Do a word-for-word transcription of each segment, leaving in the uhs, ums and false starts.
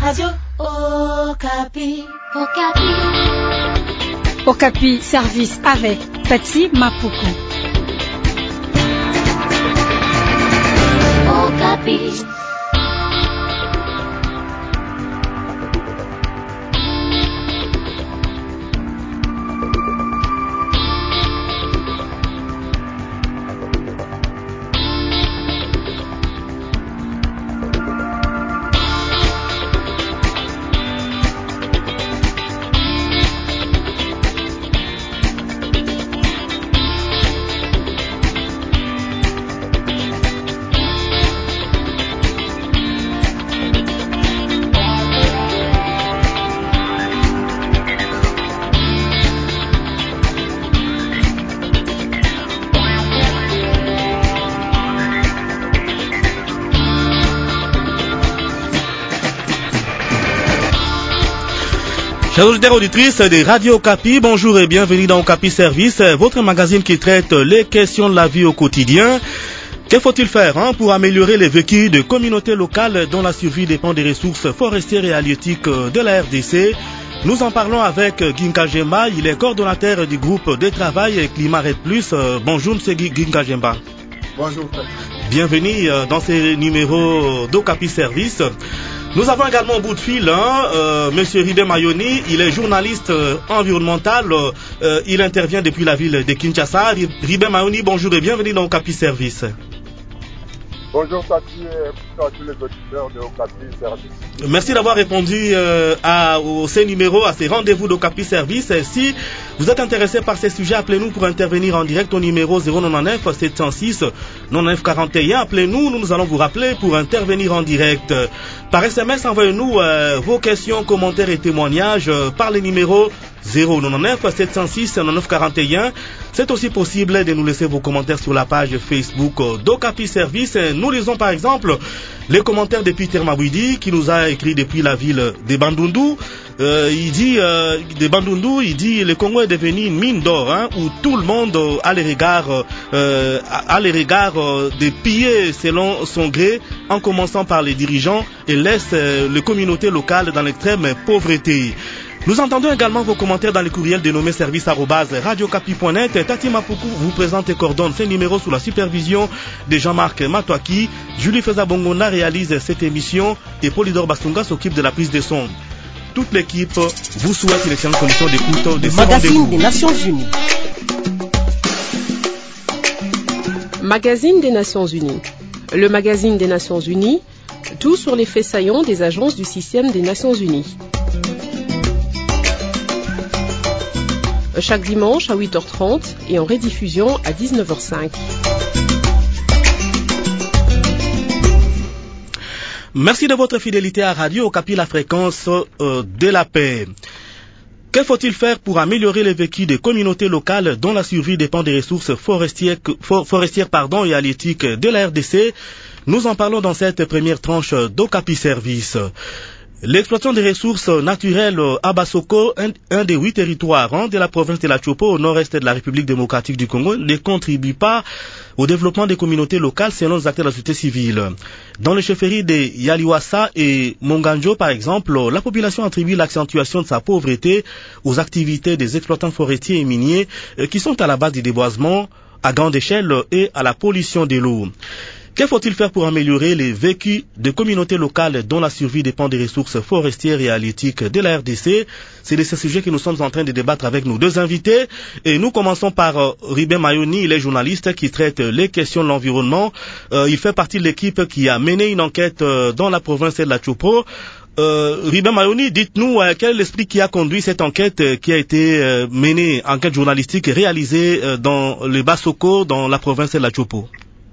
Radio Okapi. Okapi. Okapi Service avec Tati Mapuku. Okapi. Chers auditeurs et auditrices de Radio Okapi, bonjour et bienvenue dans Okapi Service, votre magazine qui traite les questions de la vie au quotidien. Que faut-il faire hein, pour améliorer les vécus de communautés locales dont la survie dépend des ressources forestières et halieutiques de la R D C? Nous en parlons avec Ginka Jemba, il est coordonnateur du groupe de travail Climat Red Plus. Bonjour M. Ginka Jemba. Bonjour. Bienvenue dans ce numéro d'Okapi Service. Nous avons également au bout de fil hein, euh, M. Ribé Mayoni, il est journaliste euh, environnemental, euh, il intervient depuis la ville de Kinshasa. Ribé Mayoni, bonjour et bienvenue dans Okapi Service. Bonjour Tati et bonjour à tous les auditeurs de Okapi Service. Merci d'avoir répondu euh, à au, ces numéros, à ces rendez-vous d'Okapi Service. Si vous êtes intéressé par ces sujets, appelez-nous pour intervenir en direct au numéro zéro neuf neuf sept zéro six neuf quarante et un. Appelez-nous, nous, nous allons vous rappeler pour intervenir en direct. Par S M S, envoyez-nous euh, vos questions, commentaires et témoignages euh, par les numéros zéro neuf neuf sept zéro six neuf quarante et un. C'est aussi possible de nous laisser vos commentaires sur la page Facebook d'Okapi Service. Nous lisons par exemple les commentaires de Peter Mabouidi qui nous a écrit depuis la ville de Bandundu. Euh, il dit euh, de Bandundu, il dit le Congo est devenu une mine d'or hein, où tout le monde a les regards, euh, a les regards euh, de piller selon son gré, en commençant par les dirigeants et laisse euh, les communautés locales dans l'extrême pauvreté. Nous entendons également vos commentaires dans le courriel dénommé service arobase radiocapi point net. Tati Mapuku vous présente et coordonne ces numéros sous la supervision de Jean-Marc Matouaki. Julie Feza-Bongona réalise cette émission et Polydor Basunga s'occupe de la prise de son. Toute l'équipe vous souhaite une excellente condition d'écoute de ce Magazine des Nations Unies. Magazine des Nations Unies. Le magazine des Nations Unies, tout sur les faits saillants des agences du système des Nations Unies. Chaque dimanche à huit heures trente et en rediffusion à dix-neuf heures cinq. Merci de votre fidélité à Radio Okapi, la fréquence euh, de la paix. Que faut-il faire pour améliorer les vécus des communautés locales dont la survie dépend des ressources forestières, for, forestières pardon, et halieutiques de la R D C? Nous en parlons dans cette première tranche d'Okapi Service. L'exploitation des ressources naturelles à Bassoko, un, un des huit territoires hein, de la province de la Chopo au nord-est de la République démocratique du Congo, ne contribue pas au développement des communautés locales selon les acteurs de la société civile. Dans les chefferies de Yaliwasa et Monganjo, par exemple, la population attribue l'accentuation de sa pauvreté aux activités des exploitants forestiers et miniers euh, qui sont à la base du déboisement à grande échelle et à la pollution de l'eau. Que faut-il faire pour améliorer les vécus de communautés locales dont la survie dépend des ressources forestières et halieutiques de la R D C? C'est de ce sujet que nous sommes en train de débattre avec nos deux invités. Et nous commençons par euh, Ribé Mayoni, il est journaliste qui traite les questions de l'environnement. Euh, il fait partie de l'équipe qui a mené une enquête euh, dans la province de la Chopo. Euh, Ribé Mayoni, dites-nous euh, quel est l'esprit qui a conduit cette enquête euh, qui a été euh, menée, enquête journalistique réalisée euh, dans le Bassoko, dans la province de la Chopo.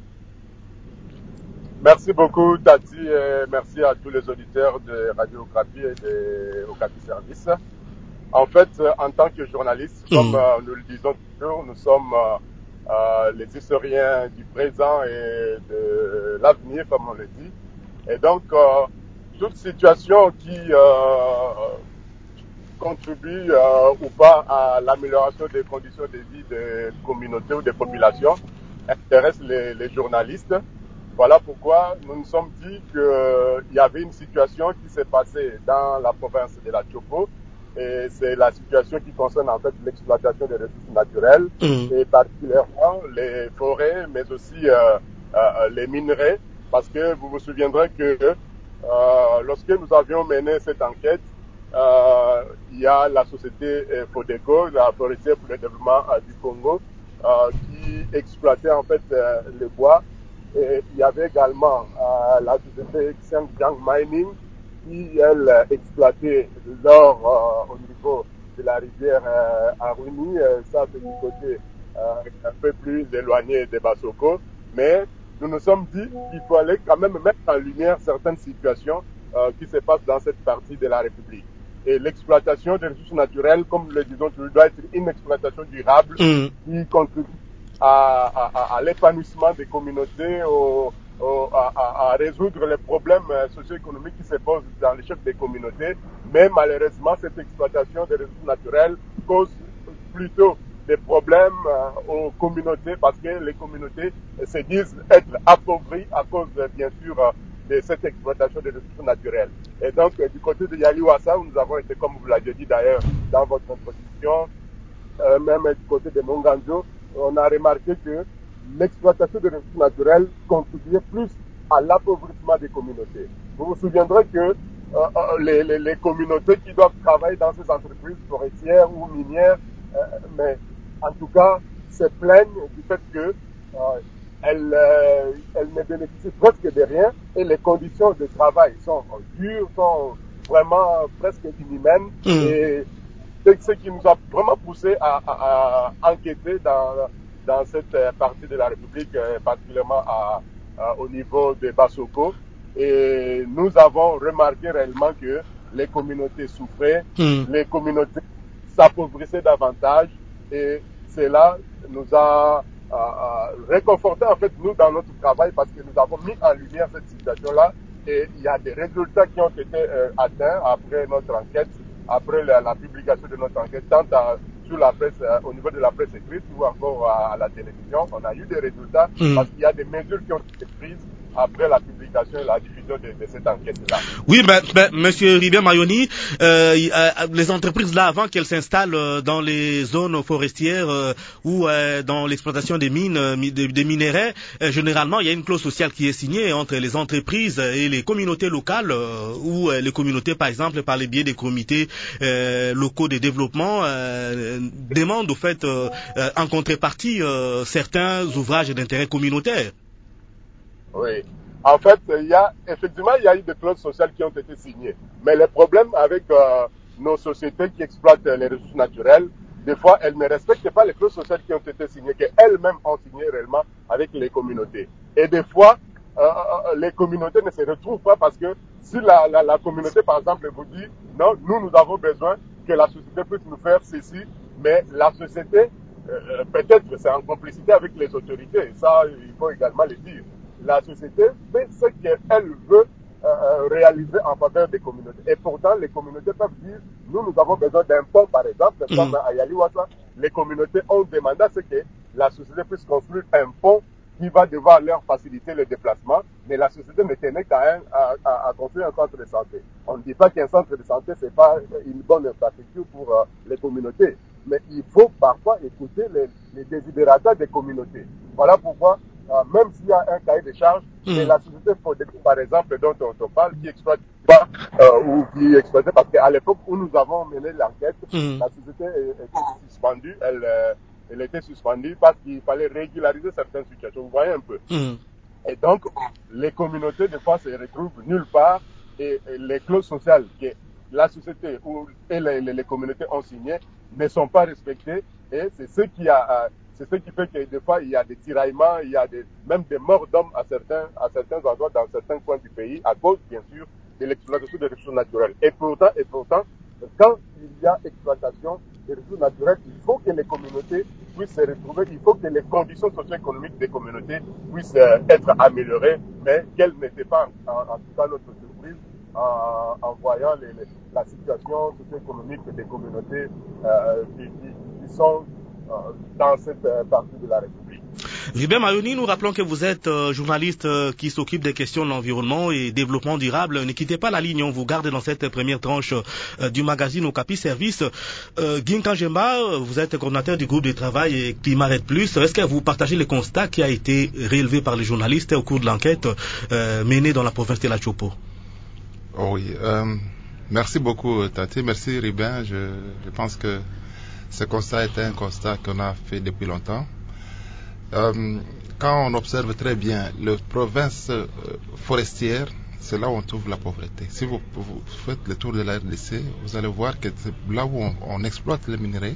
Merci beaucoup Tati et merci à tous les auditeurs de Radio Okapi et de Okapi Service. En fait, en tant que journaliste, mmh. comme euh, nous le disons toujours, nous sommes euh, euh, les historiens du présent et de l'avenir, comme on le dit. Et donc, euh, toute situation qui euh, contribue euh, ou pas à l'amélioration des conditions de vie des communautés ou des populations intéresse les, les journalistes. Voilà pourquoi nous nous sommes dit qu'il y avait une situation qui s'est passée dans la province de la Chopo. Et c'est la situation qui concerne en fait l'exploitation des ressources naturelles mmh. et particulièrement les forêts, mais aussi euh, euh, les minerais. Parce que vous vous souviendrez que euh, lorsque nous avions mené cette enquête, euh, il y a la société euh, Fodeco, la forestière pour le développement euh, du Congo, euh, qui exploitait en fait euh, le bois. Et il y avait également euh, la société Xiangjiang Mining qui, elle, exploitait l'or euh, au niveau de la rivière euh, Aruni. Euh, ça, c'est du côté euh, un peu plus éloigné de Basoko. Mais nous nous sommes dit qu'il fallait quand même mettre en lumière certaines situations euh, qui se passent dans cette partie de la République. Et l'exploitation des ressources naturelles, comme nous le disons, doit être une exploitation durable mmh. qui contribue à, à, à l'épanouissement des communautés, au, au, à, à résoudre les problèmes socio-économiques qui se posent dans les chefs des communautés. Mais malheureusement, cette exploitation des ressources naturelles cause plutôt des problèmes aux communautés parce que les communautés se disent être appauvries à cause, bien sûr, de cette exploitation des ressources naturelles. Et donc, du côté de Yaliwasa, où nous avons été, comme vous l'avez dit d'ailleurs dans votre introduction, euh, même du côté de Monganjo, on a remarqué que l'exploitation des ressources naturelles contribuait plus à l'appauvrissement des communautés. Vous vous souviendrez que euh, les, les, les communautés qui doivent travailler dans ces entreprises forestières ou minières, euh, mais en tout cas, se plaignent du fait que euh, elles, euh, elles ne bénéficient presque de rien et les conditions de travail sont dures, sont vraiment presque inhumaines. Mmh. Et c'est ce qui nous a vraiment poussé à, à, à enquêter dans, dans cette partie de la République, particulièrement à, à, au niveau de Basoko. Et nous avons remarqué réellement que les communautés souffraient, mmh. les communautés s'appauvrissaient davantage. Et cela nous a euh, réconforté en fait nous dans notre travail parce que nous avons mis en lumière cette situation-là et il y a des résultats qui ont été euh, atteints après notre enquête, après la, la publication de notre enquête, tant à, sur la presse, euh, au niveau de la presse écrite ou encore à, à la télévision. On a eu des résultats mmh. parce qu'il y a des mesures qui ont été prises après la publication et la diffusion de, de cette enquête-là. Oui, ben, ben, Monsieur Rivière Mayoni, euh, euh, les entreprises là, avant qu'elles s'installent euh, dans les zones forestières euh, ou euh, dans l'exploitation des mines, euh, des, des minerais, euh, généralement il y a une clause sociale qui est signée entre les entreprises et les communautés locales, euh, ou euh, les communautés, par exemple, par le biais des comités euh, locaux de développement, euh, demandent au fait, euh, euh, en contrepartie, euh, certains ouvrages d'intérêt communautaire. Oui. En fait, il y a, effectivement, il y a eu des clauses sociales qui ont été signées. Mais le problème avec euh, nos sociétés qui exploitent les ressources naturelles, des fois, elles ne respectent pas les clauses sociales qui ont été signées, qu'elles-mêmes ont signées réellement avec les communautés. Et des fois, euh, les communautés ne se retrouvent pas parce que si la, la, la communauté, par exemple, vous dit, non, nous, nous avons besoin que la société puisse nous faire ceci, mais la société, euh, peut-être c'est en complicité avec les autorités, ça, il faut également le dire. La société fait ce qu'elle veut euh, réaliser en faveur des communautés. Et pourtant, les communautés peuvent dire, nous, nous avons besoin d'un pont, par exemple, mmh. comme à Yaliwasa. Les communautés ont demandé à ce que la société puisse construire un pont qui va devoir leur faciliter le déplacement, mais la société ne tenait qu'à un, à, à, à construire un centre de santé. On ne dit pas qu'un centre de santé, c'est pas une bonne infrastructure pour euh, les communautés, mais il faut parfois écouter les, les desiderata des communautés. Voilà pourquoi Euh, même s'il y a un cahier de charges, mmh. et la société Fodeco, par exemple, dont on, on parle, qui exploite pas, euh, ou qui exploitait, parce qu'à l'époque où nous avons mené l'enquête, mmh. la société était suspendue, elle, euh, elle était suspendue parce qu'il fallait régulariser certaines situations. Vous voyez un peu. Mmh. Et donc, les communautés, des fois, se retrouvent nulle part, et, et les clauses sociales que la société ou, et les, les, les communautés ont signées ne sont pas respectées, et c'est ce qui a... Euh, C'est ce qui fait que des fois, il y a des tiraillements, il y a des, même des morts d'hommes à certains, à certains endroits, dans certains coins du pays, à cause, bien sûr, de l'exploitation des ressources naturelles. Et pourtant, et pourtant, quand il y a exploitation des ressources naturelles, il faut que les communautés puissent se retrouver, il faut que les conditions socio-économiques des communautés puissent euh, être améliorées, mais quelle n'était pas, en, en tout cas, notre surprise, en, en voyant les, les, la situation socio-économique des communautés euh, qui, qui, qui sont dans cette partie de la République. Ribert Mayoni, nous rappelons que vous êtes euh, journaliste euh, qui s'occupe des questions de l'environnement et développement durable. Ne quittez pas la ligne, on vous garde dans cette première tranche euh, du magazine Okapi Service. Euh, Ginka Jemba, vous êtes coordinateur du groupe de travail et Climat Red Plus. Est-ce que vous partagez le constat qui a été relevé par les journalistes au cours de l'enquête euh, menée dans la province de la Chopo? Oh oui, euh, merci beaucoup Tati, merci Ribin. Je, je pense que ce constat était un constat qu'on a fait depuis longtemps. Euh, quand on observe très bien les provinces euh, forestières, c'est là où on trouve la pauvreté. Si vous, vous faites le tour de la R D C, vous allez voir que c'est là où on, on exploite les minerais,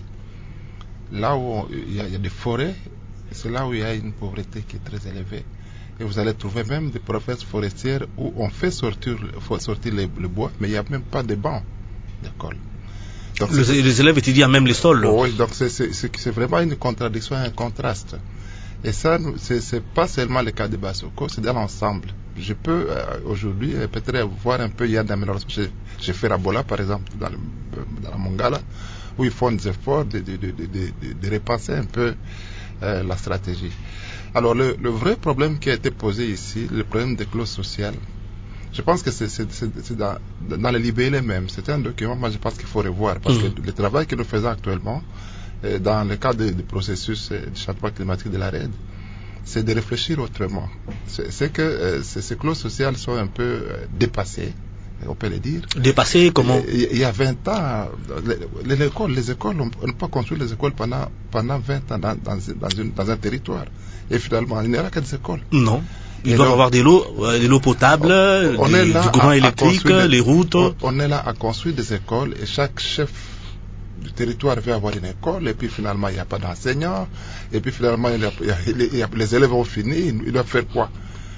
là où il y, y a des forêts, c'est là où il y a une pauvreté qui est très élevée. Et vous allez trouver même des provinces forestières où on fait sortir, sortir les, le bois, mais il n'y a même pas de bancs d'école. Donc les, les élèves étudient même les sols. Oh, oui, donc c'est, c'est, c'est vraiment une contradiction, un contraste. Et ça, c'est, c'est pas seulement le cas de Bassoko, c'est dans l'ensemble. Je peux euh, aujourd'hui euh, peut-être voir un peu, il y a d'amélioration. J'ai, j'ai fait Rabola, par exemple, dans, le, dans la Mongala, où ils font des efforts de, de, de, de, de, de repenser un peu euh, la stratégie. Alors, le, le vrai problème qui a été posé ici, le problème des clauses sociales, je pense que c'est, c'est, c'est, c'est dans, dans le libellé même. C'est un document, moi je pense qu'il faut revoir, parce mmh. que le travail que nous faisons actuellement, dans le cadre du processus du changement climatique de la R E D, c'est de réfléchir autrement. C'est, c'est que euh, ces, ces clauses sociales sont un peu euh, dépassées, on peut le dire. Dépassées comment? Il, il y a vingt ans, les, les écoles, les écoles on n'a pas construit les écoles pendant, pendant vingt ans dans, dans, dans, une, dans un territoire. Et finalement, il n'y aura que des écoles. Non. Il doit y avoir de l'eau, euh, de l'eau potable, on, on des, du courant à, électrique, à des, les routes. On, on est là à construire des écoles et chaque chef du territoire veut avoir une école et puis finalement il n'y a pas d'enseignants et puis finalement il y a, il y a, il y a, les élèves ont fini, ils doivent faire quoi?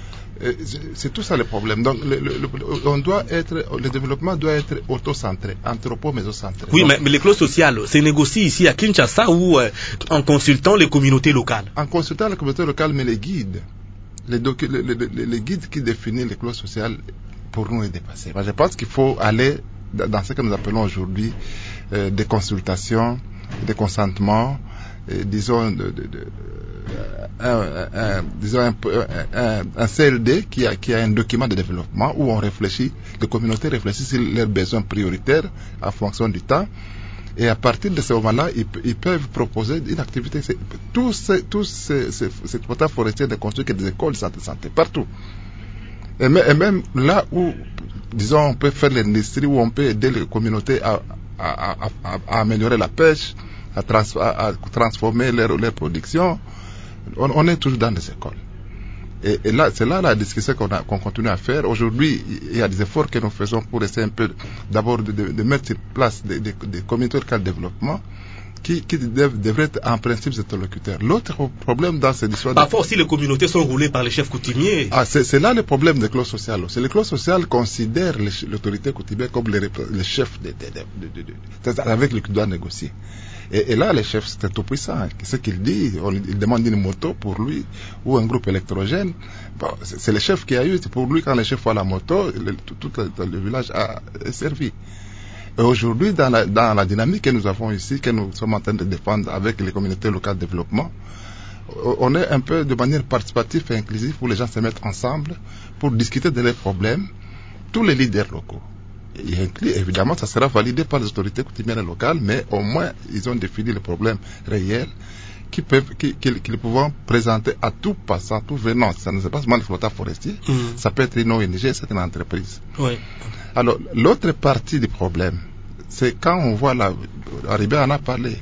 C'est tout ça le problème. Donc le, le, le, on doit être, le développement doit être auto-centré, anthropo-mésocentré. Oui, donc, mais, mais les clauses sociales, c'est négocié ici à Kinshasa ou euh, en consultant les communautés locales? En consultant les communautés locales, mais les guides, les, docu, les, les, les, les guides qui définissent les clauses sociales, pour nous est dépassé. Moi, je pense qu'il faut aller dans ce que nous appelons aujourd'hui euh, des consultations, des consentements, et, disons, de, de, de, un, un, disons un, un, un C L D qui a, qui a un document de développement où on réfléchit, les communautés réfléchissent sur leurs besoins prioritaires en fonction du temps. Et à partir de ce moment-là, ils, ils peuvent proposer une activité. Tous ces, tous ces, ces, ces quotas forestiers de construire des écoles de santé, santé partout. Et même là où, disons, on peut faire l'industrie, où on peut aider les communautés à, à, à, à, à améliorer la pêche, à, trans, à, à transformer leur, leur production, on, on est toujours dans les écoles. Et, et là, c'est là la discussion qu'on, a, qu'on continue à faire. Aujourd'hui, il y a des efforts que nous faisons pour essayer un peu, d'abord, de, de, de mettre sur place des, des, des communautés de développement qui, qui dev, devraient être en principe des interlocuteurs. L'autre problème dans cette histoire... Parfois aussi, les communautés sont roulées par les chefs coutumiers. Ah, c'est, c'est là le problème des clauses sociales. C'est les clauses sociales considèrent les, l'autorité coutumière comme les, les chefs de, de, de, de, de, de, avec lesquels ils doivent négocier. Et, et là, le chef, c'est tout puissant. Ce qu'il dit, on, il demande une moto pour lui, ou un groupe électrogène. Bon, c'est, c'est le chef qui a eu, c'est pour lui, quand le chef voit la moto, le, tout, tout le, le village a servi. Et aujourd'hui, dans la, dans la dynamique que nous avons ici, que nous sommes en train de défendre avec les communautés locales de développement, on est un peu de manière participative et inclusive où les gens se mettent ensemble pour discuter de leurs problèmes, tous les leaders locaux. Il inclut, évidemment, ça sera validé par les autorités coutumières locales, mais au moins, ils ont défini les problèmes réels qui peuvent, qui, qui, qui pouvons présenter à tout passant, tout venant. Ça ne se passe pas le flottant forestier, mmh. ça peut être une O N G, c'est une entreprise. Oui. Alors, l'autre partie du problème, c'est quand on voit la, Arribé en a parlé,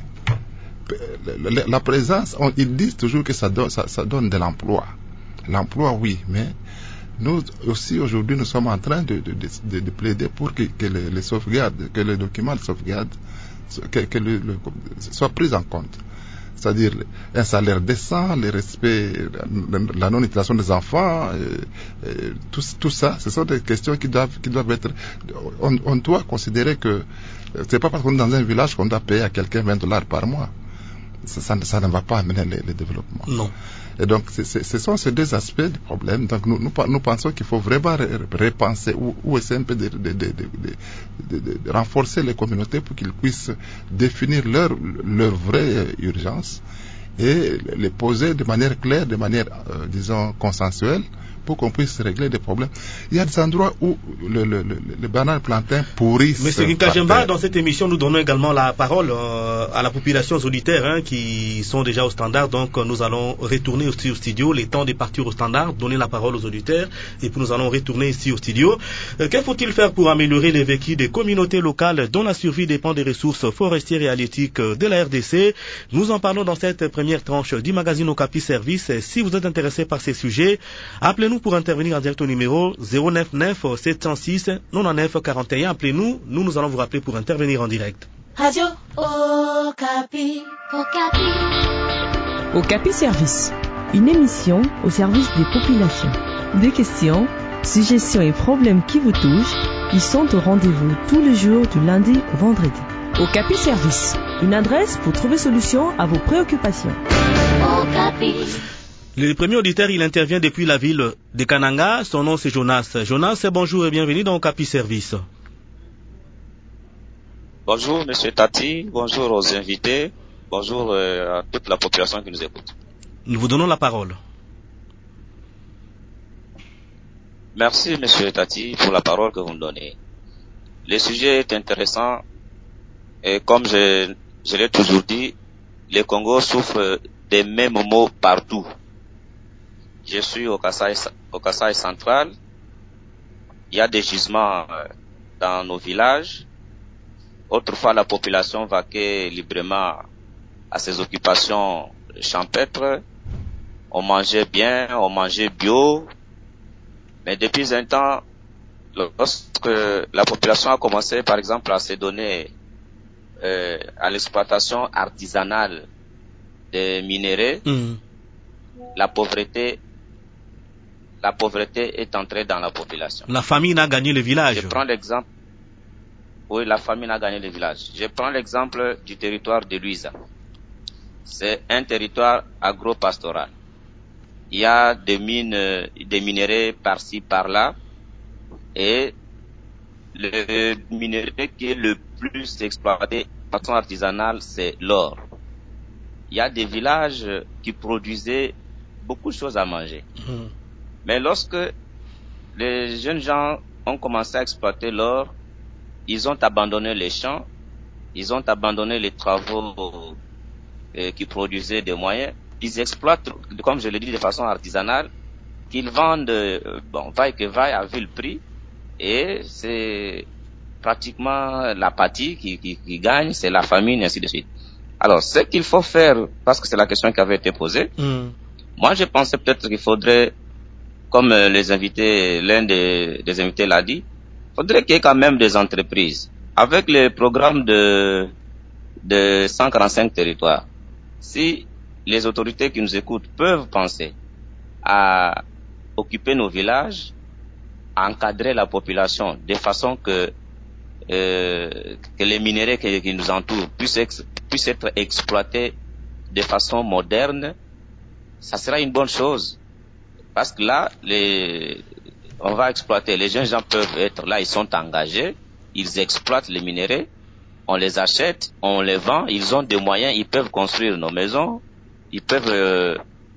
la, la présence, on, ils disent toujours que ça donne, ça, ça donne de l'emploi. L'emploi, oui, mais nous aussi aujourd'hui nous sommes en train de, de, de, de plaider pour que, que les, les sauvegardes, que les documents de sauvegarde que, que le, le, soient pris en compte. C'est-à-dire un salaire décent, le respect, la non-utilisation des enfants, et, et, tout, tout ça, ce sont des questions qui doivent, qui doivent être... On, on doit considérer que c'est pas parce qu'on est dans un village qu'on doit payer à quelqu'un vingt dollars par mois. Ça, ça, ça ne va pas amener le, le développement. Non. Et donc, c'est, c'est, ce sont ces deux aspects du problème. Donc, nous, nous, nous pensons qu'il faut vraiment repenser ou, ou essayer un peu de, de, de, de, de, de, de renforcer les communautés pour qu'ils puissent définir leur, leur vraie urgence et les poser de manière claire, de manière, euh, disons, consensuelle, pour qu'on puisse régler des problèmes. Il y a des endroits où le, le, le, le banane plantain pourrissent. Monsieur Nkajemba, dans cette émission, nous donnons également la parole euh, à la population solitaire hein, qui sont déjà au standard. Donc, nous allons retourner aussi au studio. Les temps de partir au standard, donner la parole aux auditeurs. Et puis, nous allons retourner ici au studio. Euh, que faut-il faire pour améliorer les vécus des communautés locales dont la survie dépend des ressources forestières et halieutiques de la R D C? Nous en parlons dans cette première tranche du magazine Okapi Service. Si vous êtes intéressé par ces sujets, appelez-nous pour intervenir en direct au numéro zéro neuf neuf sept zéro six quatre-vingt-neuf quarante et un. Appelez-nous, nous nous allons vous rappeler pour intervenir en direct. Radio Okapi. Okapi. Okapi Service, une émission au service des populations. Des questions, suggestions et problèmes qui vous touchent, ils sont au rendez-vous tous les jours du lundi au vendredi. Okapi Service, une adresse pour trouver solution à vos préoccupations. Okapi. Le premier auditeur, il intervient depuis la ville de Kananga. Son nom, c'est Jonas. Jonas, bonjour et bienvenue dans Okapi Service. Bonjour, monsieur Tati. Bonjour aux invités. Bonjour euh, à toute la population qui nous écoute. Nous vous donnons la parole. Merci, monsieur Tati, pour la parole que vous me donnez. Le sujet est intéressant et comme je, je l'ai toujours dit, le Congo souffre des mêmes maux partout. Je suis au Kasaï, au Kasaï central. Il y a des gisements dans nos villages. Autrefois, la population vaquait librement à ses occupations champêtres. On mangeait bien, on mangeait bio. Mais depuis un temps, lorsque la population a commencé, par exemple, à se donner euh, à l'exploitation artisanale des minéraux, mmh. la pauvreté La pauvreté est entrée dans la population. La famine a gagné le village. Je prends l'exemple. Oui, la famine a gagné le village. Je prends l'exemple du territoire de Luisa. C'est un territoire agro-pastoral. Il y a des mines, des minéraux par-ci, par-là. Et le minerai qui est le plus exploité de façon artisanale, c'est l'or. Il y a des villages qui produisaient beaucoup de choses à manger. Mmh. Mais lorsque les jeunes gens ont commencé à exploiter l'or, ils ont abandonné les champs, ils ont abandonné les travaux euh, qui produisaient des moyens. Ils exploitent, comme je l'ai dit, de façon artisanale, qu'ils vendent, euh, bon, vaille que vaille, à vil prix, et c'est pratiquement l'apathie qui, qui, qui gagne, c'est la famine, et ainsi de suite. Alors, ce qu'il faut faire, parce que c'est la question qui avait été posée, mmh. moi je pensais peut-être qu'il faudrait, comme les invités, l'un des, des invités l'a dit, il faudrait qu'il y ait quand même des entreprises. Avec le programme de, de cent quarante-cinq territoires, si les autorités qui nous écoutent peuvent penser à occuper nos villages, à encadrer la population de façon que, euh, que les minéraux qui, qui nous entourent puissent, ex, puissent être exploités de façon moderne, ça sera une bonne chose. Parce que là, les, on va exploiter, les jeunes gens peuvent être là, ils sont engagés, ils exploitent les minéraux, on les achète, on les vend, ils ont des moyens, ils peuvent construire nos maisons, ils peuvent euh,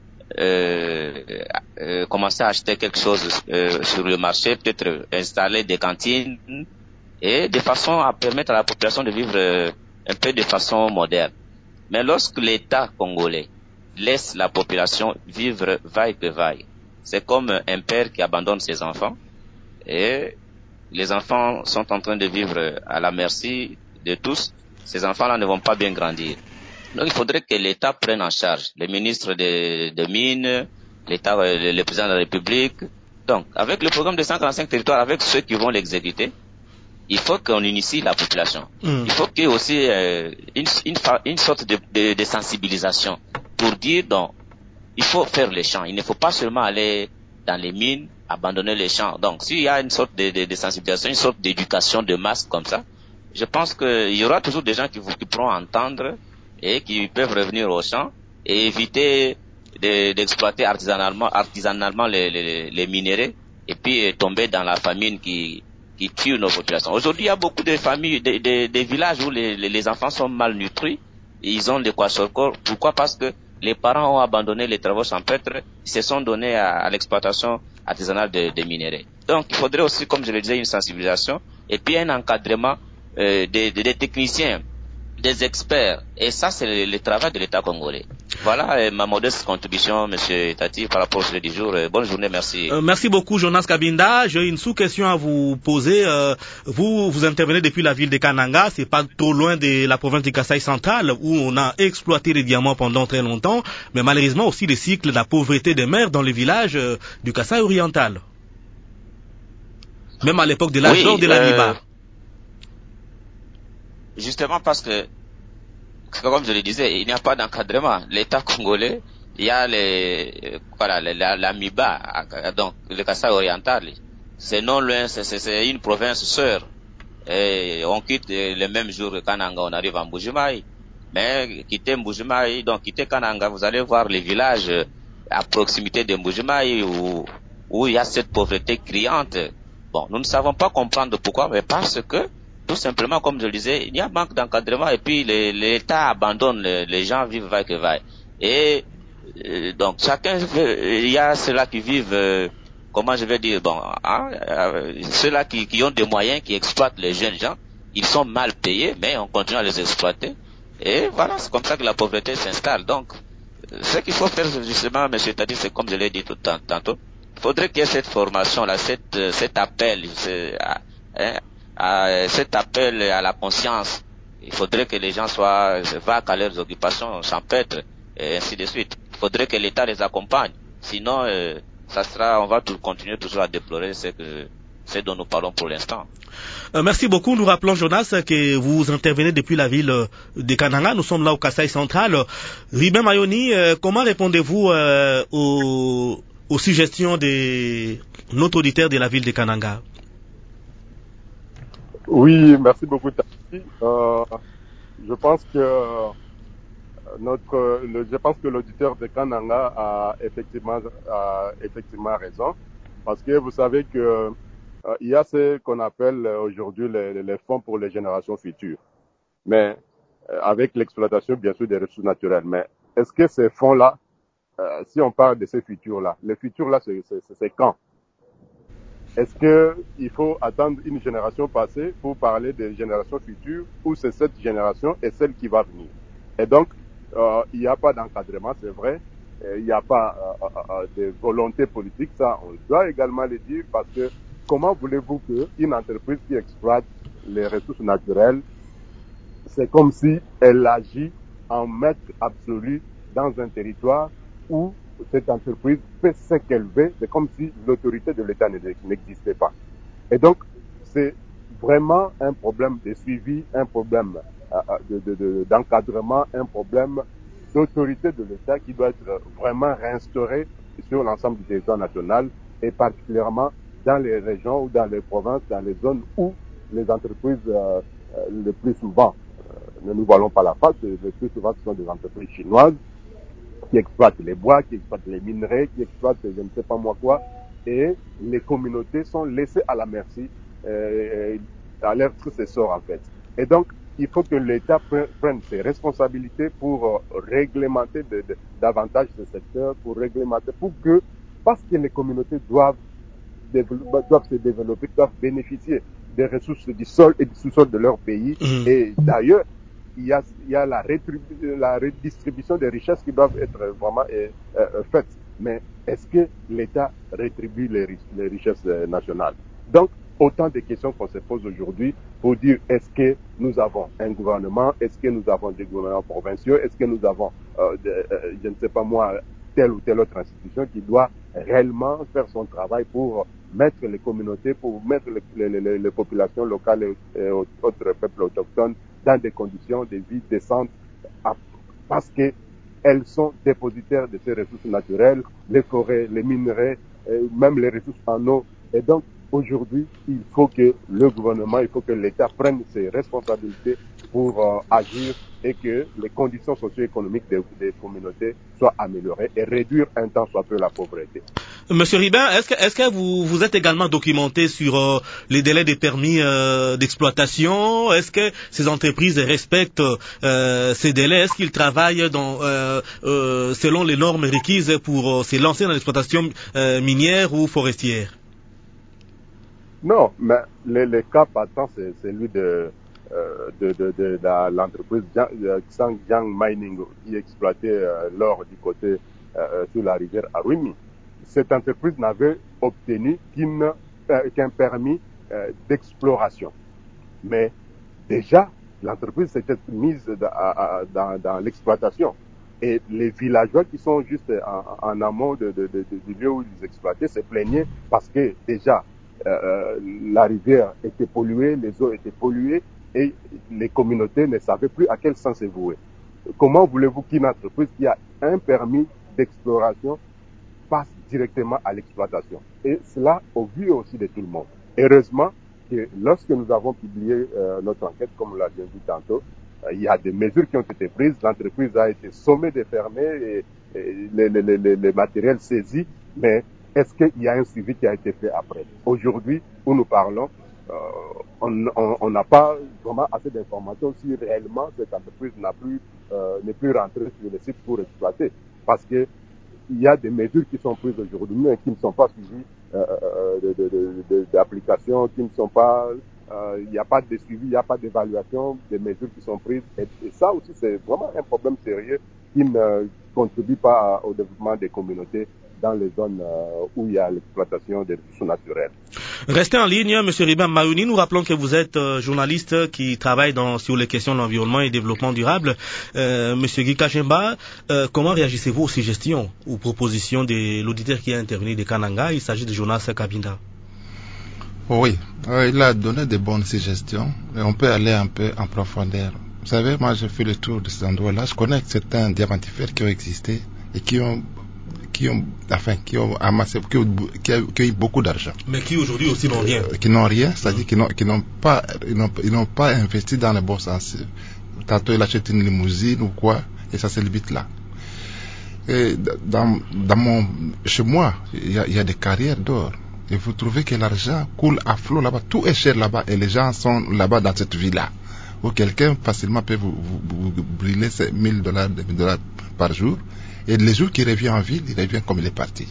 euh, euh, commencer à acheter quelque chose euh, sur le marché, peut-être installer des cantines, et de façon à permettre à la population de vivre euh, un peu de façon moderne. Mais lorsque l'État congolais laisse la population vivre vaille que vaille, c'est comme un père qui abandonne ses enfants et les enfants sont en train de vivre à la merci de tous. Ces enfants-là ne vont pas bien grandir. Donc il faudrait que l'État prenne en charge les ministres de, de mines, l'État, le, le président de la République. Donc avec le programme de cent quarante-cinq territoires, avec ceux qui vont l'exécuter, il faut qu'on initie la population. Mmh. Il faut qu'il y ait aussi euh, une, une, une sorte de, de, de sensibilisation pour dire donc il faut faire les champs. Il ne faut pas seulement aller dans les mines, abandonner les champs. Donc, s'il y a une sorte de, de, de sensibilisation, une sorte d'éducation de masse comme ça, je pense qu'il y aura toujours des gens qui, vous, qui pourront entendre et qui peuvent revenir aux champs et éviter de, d'exploiter artisanalement, artisanalement les, les, les minéraux et puis tomber dans la famine qui, qui tue nos populations. Aujourd'hui, il y a beaucoup de familles, des de, de villages où les, les, les enfants sont malnutris et ils ont des kwashiorkor. Pourquoi? Parce que les parents ont abandonné les travaux champêtres, ils se sont donnés à, à l'exploitation artisanale des de minerais. Donc, il faudrait aussi, comme je le disais, une sensibilisation et puis un encadrement euh, des, des, des techniciens, des experts. Et ça, c'est le, le travail de l'État congolais. Voilà euh, ma modeste contribution, Monsieur Tati, par rapport au sujet du jour. Euh, bonne journée, merci. Euh, merci beaucoup, Jonas Kabinda. J'ai une sous-question à vous poser. Euh, vous, vous intervenez depuis la ville de Kananga. C'est pas trop loin de la province du Kasaï central, où on a exploité les diamants pendant très longtemps, mais malheureusement aussi le cycle de la pauvreté des mers dans les villages euh, du Kasaï oriental. Même à l'époque de l'âge d'or oui, de la euh, Liba. Justement parce que, comme je le disais, il n'y a pas d'encadrement. L'État congolais, il y a les, voilà, la, la Miba, donc le Kasaï oriental. C'est non loin, c'est une province sœur. Et on quitte le même jour que Kananga, on arrive en Mbujimaï. Mais quitter Mbujimaï, donc quitter Kananga, vous allez voir les villages à proximité de Mbujimaï où, où il y a cette pauvreté criante. Bon, nous ne savons pas comprendre pourquoi, mais parce que, tout simplement, comme je le disais, il y a manque d'encadrement et puis l'État abandonne, les, les gens vivent vaille que vaille. Et euh, donc, chacun, il y a ceux-là qui vivent, euh, comment je vais dire, bon, hein, euh, ceux-là qui, qui ont des moyens, qui exploitent les jeunes gens, ils sont mal payés, mais on continue à les exploiter. Et voilà, c'est comme ça que la pauvreté s'installe. Donc, ce qu'il faut faire, justement, M. Tadi, c'est comme je l'ai dit tout tantôt, il faudrait qu'il y ait cette formation-là, cette, cet appel, hein, à cet appel à la conscience. Il faudrait que les gens soient vagues à leurs occupations champêtres et ainsi de suite. Il faudrait que l'État les accompagne. Sinon, euh, ça sera, on va tout, continuer toujours à déplorer ce que, ce dont nous parlons pour l'instant. Euh, merci beaucoup. Nous rappelons, Jonas, que vous intervenez depuis la ville de Kananga. Nous sommes là au Kasaï central. Ribin Mayoni, euh, comment répondez-vous euh, aux, aux suggestions de notre auditeur de la ville de Kananga? Oui, merci beaucoup, Tati. Euh, je pense que notre, le, je pense que l'auditeur de Kananga a effectivement, a effectivement raison, parce que vous savez que euh, il y a ce qu'on appelle aujourd'hui les, les fonds pour les générations futures, mais euh, avec l'exploitation bien sûr des ressources naturelles. Mais est-ce que ces fonds-là, euh, si on parle de ces futurs-là, les futurs-là, c'est quand? Est-ce qu'il faut attendre une génération passée pour parler des générations futures, ou c'est cette génération et celle qui va venir? Et donc, euh, il n'y a pas d'encadrement, c'est vrai. Il n'y a pas euh, euh, de volonté politique, ça on doit également le dire, parce que comment voulez-vous qu'une entreprise qui exploite les ressources naturelles, c'est comme si elle agit en maître absolu dans un territoire où cette entreprise fait ce qu'elle veut, c'est comme si l'autorité de l'État n'existait pas. Et donc, c'est vraiment un problème de suivi, un problème de, de, de, d'encadrement, un problème d'autorité de l'État qui doit être vraiment réinstauré sur l'ensemble du territoire national, et particulièrement dans les régions ou dans les provinces, dans les zones où les entreprises, euh, le plus souvent, euh, ne nous voilons pas la face, le plus souvent ce sont des entreprises chinoises qui exploitent les bois, qui exploitent les minerais, qui exploitent je ne sais pas moi quoi, et les communautés sont laissées à la merci, euh, à leur successeur en fait. Et donc, il faut que l'État prenne ses responsabilités pour euh, réglementer de, de, davantage ce secteur, pour réglementer, pour que, parce que les communautés doivent, doivent se développer, doivent bénéficier des ressources du sol et du sous-sol de leur pays, mmh. Et d'ailleurs, il y a, il y a la, la redistribution des richesses qui doivent être vraiment euh, euh, faites. Mais est-ce que l'État rétribue les, les richesses nationales? Donc, autant de questions qu'on se pose aujourd'hui pour dire est-ce que nous avons un gouvernement, est-ce que nous avons des gouvernements provinciaux, est-ce que nous avons, euh, de, euh, je ne sais pas moi, telle ou telle autre institution qui doit réellement faire son travail pour mettre les communautés, pour mettre les, les, les, les populations locales et, et autres peuples autochtones dans des conditions de vie décentes, parce qu'elles sont dépositaires de ces ressources naturelles, les forêts, les minerais, même les ressources en eau. Et donc, aujourd'hui, il faut que le gouvernement, il faut que l'État prenne ses responsabilités pour euh, agir et que les conditions socio-économiques des, des communautés soient améliorées et réduire un tant soit peu la pauvreté. Monsieur Ribin, est-ce que, est-ce que vous, vous êtes également documenté sur euh, les délais des permis euh, d'exploitation? Est-ce que ces entreprises respectent euh, ces délais? Est-ce qu'ils travaillent dans, euh, euh, selon les normes requises pour euh, se lancer dans l'exploitation euh, minière ou forestière? Non, mais le, le cas patent, c'est celui de, euh, de, de, de, de l'entreprise Xinjiang Mining qui exploitait euh, l'or du côté euh, sur la rivière Aruimi. Cette entreprise n'avait obtenu qu'une, euh, qu'un permis euh, d'exploration. Mais déjà, l'entreprise s'était mise dans, dans, dans l'exploitation. Et les villageois qui sont juste en, en amont de, de, de, de, du lieu où ils exploitaient se plaignaient parce que déjà, euh, la rivière était polluée, les eaux étaient polluées et les communautés ne savaient plus à quel sens se vouer. Comment voulez-vous qu'une entreprise qui a un permis d'exploration passe directement à l'exploitation? Et cela au vu aussi de tout le monde. Heureusement que lorsque nous avons publié euh, notre enquête, comme on l'a bien dit tantôt, euh, il y a des mesures qui ont été prises, l'entreprise a été sommée de fermer et, et les, les, les, les matériels saisis, mais est-ce qu'il y a un suivi qui a été fait après? Aujourd'hui, où nous parlons, euh, on n'a pas vraiment assez d'informations si réellement cette entreprise n'a plus, euh, n'est plus rentrée sur le site pour exploiter. Parce que il y a des mesures qui sont prises aujourd'hui, mais qui ne sont pas suivies euh, de, de, de, de, d'application, qui ne sont pas, euh, il n'y a pas de suivi, il n'y a pas d'évaluation des mesures qui sont prises. Et, et ça aussi, c'est vraiment un problème sérieux qui ne contribue pas au développement des communautés dans les zones euh, où il y a l'exploitation des ressources naturelles. Restez en ligne, M. Ribin Mayouni. Nous rappelons que vous êtes euh, journaliste qui travaille dans, sur les questions de l'environnement et développement durable. Euh, M. Guy Kachemba, euh, comment réagissez-vous aux suggestions ou propositions de l'auditeur qui a intervenu de Kananga? Il s'agit de Jonas Kabinda. Oui, euh, il a donné de bonnes suggestions et on peut aller un peu en profondeur. Vous savez, moi j'ai fait le tour de ces endroits-là. Je connais certains diamantifères qui ont existé et qui ont qui ont, enfin, qui ont amassé, qui ont, qui ont, qui ont eu beaucoup d'argent. Mais qui aujourd'hui aussi n'ont rien. Euh, qui n'ont rien, c'est-à-dire mmh. qu'ils n'ont, qu'ils n'ont pas, ils n'ont, ils n'ont pas investi dans le bon sens. Tantôt il achète une limousine ou quoi, et ça se limite là. Et dans, dans mon, chez moi, il y a, il y a des carrières d'or. Et vous trouvez que l'argent coule à flot là-bas. Tout est cher là-bas et les gens sont là-bas dans cette ville-là. Où quelqu'un facilement peut vous, vous, vous brûler ces mille dollars, deux mille dollars par jour. Et les jours qu'il revient en ville, il revient comme il est parti.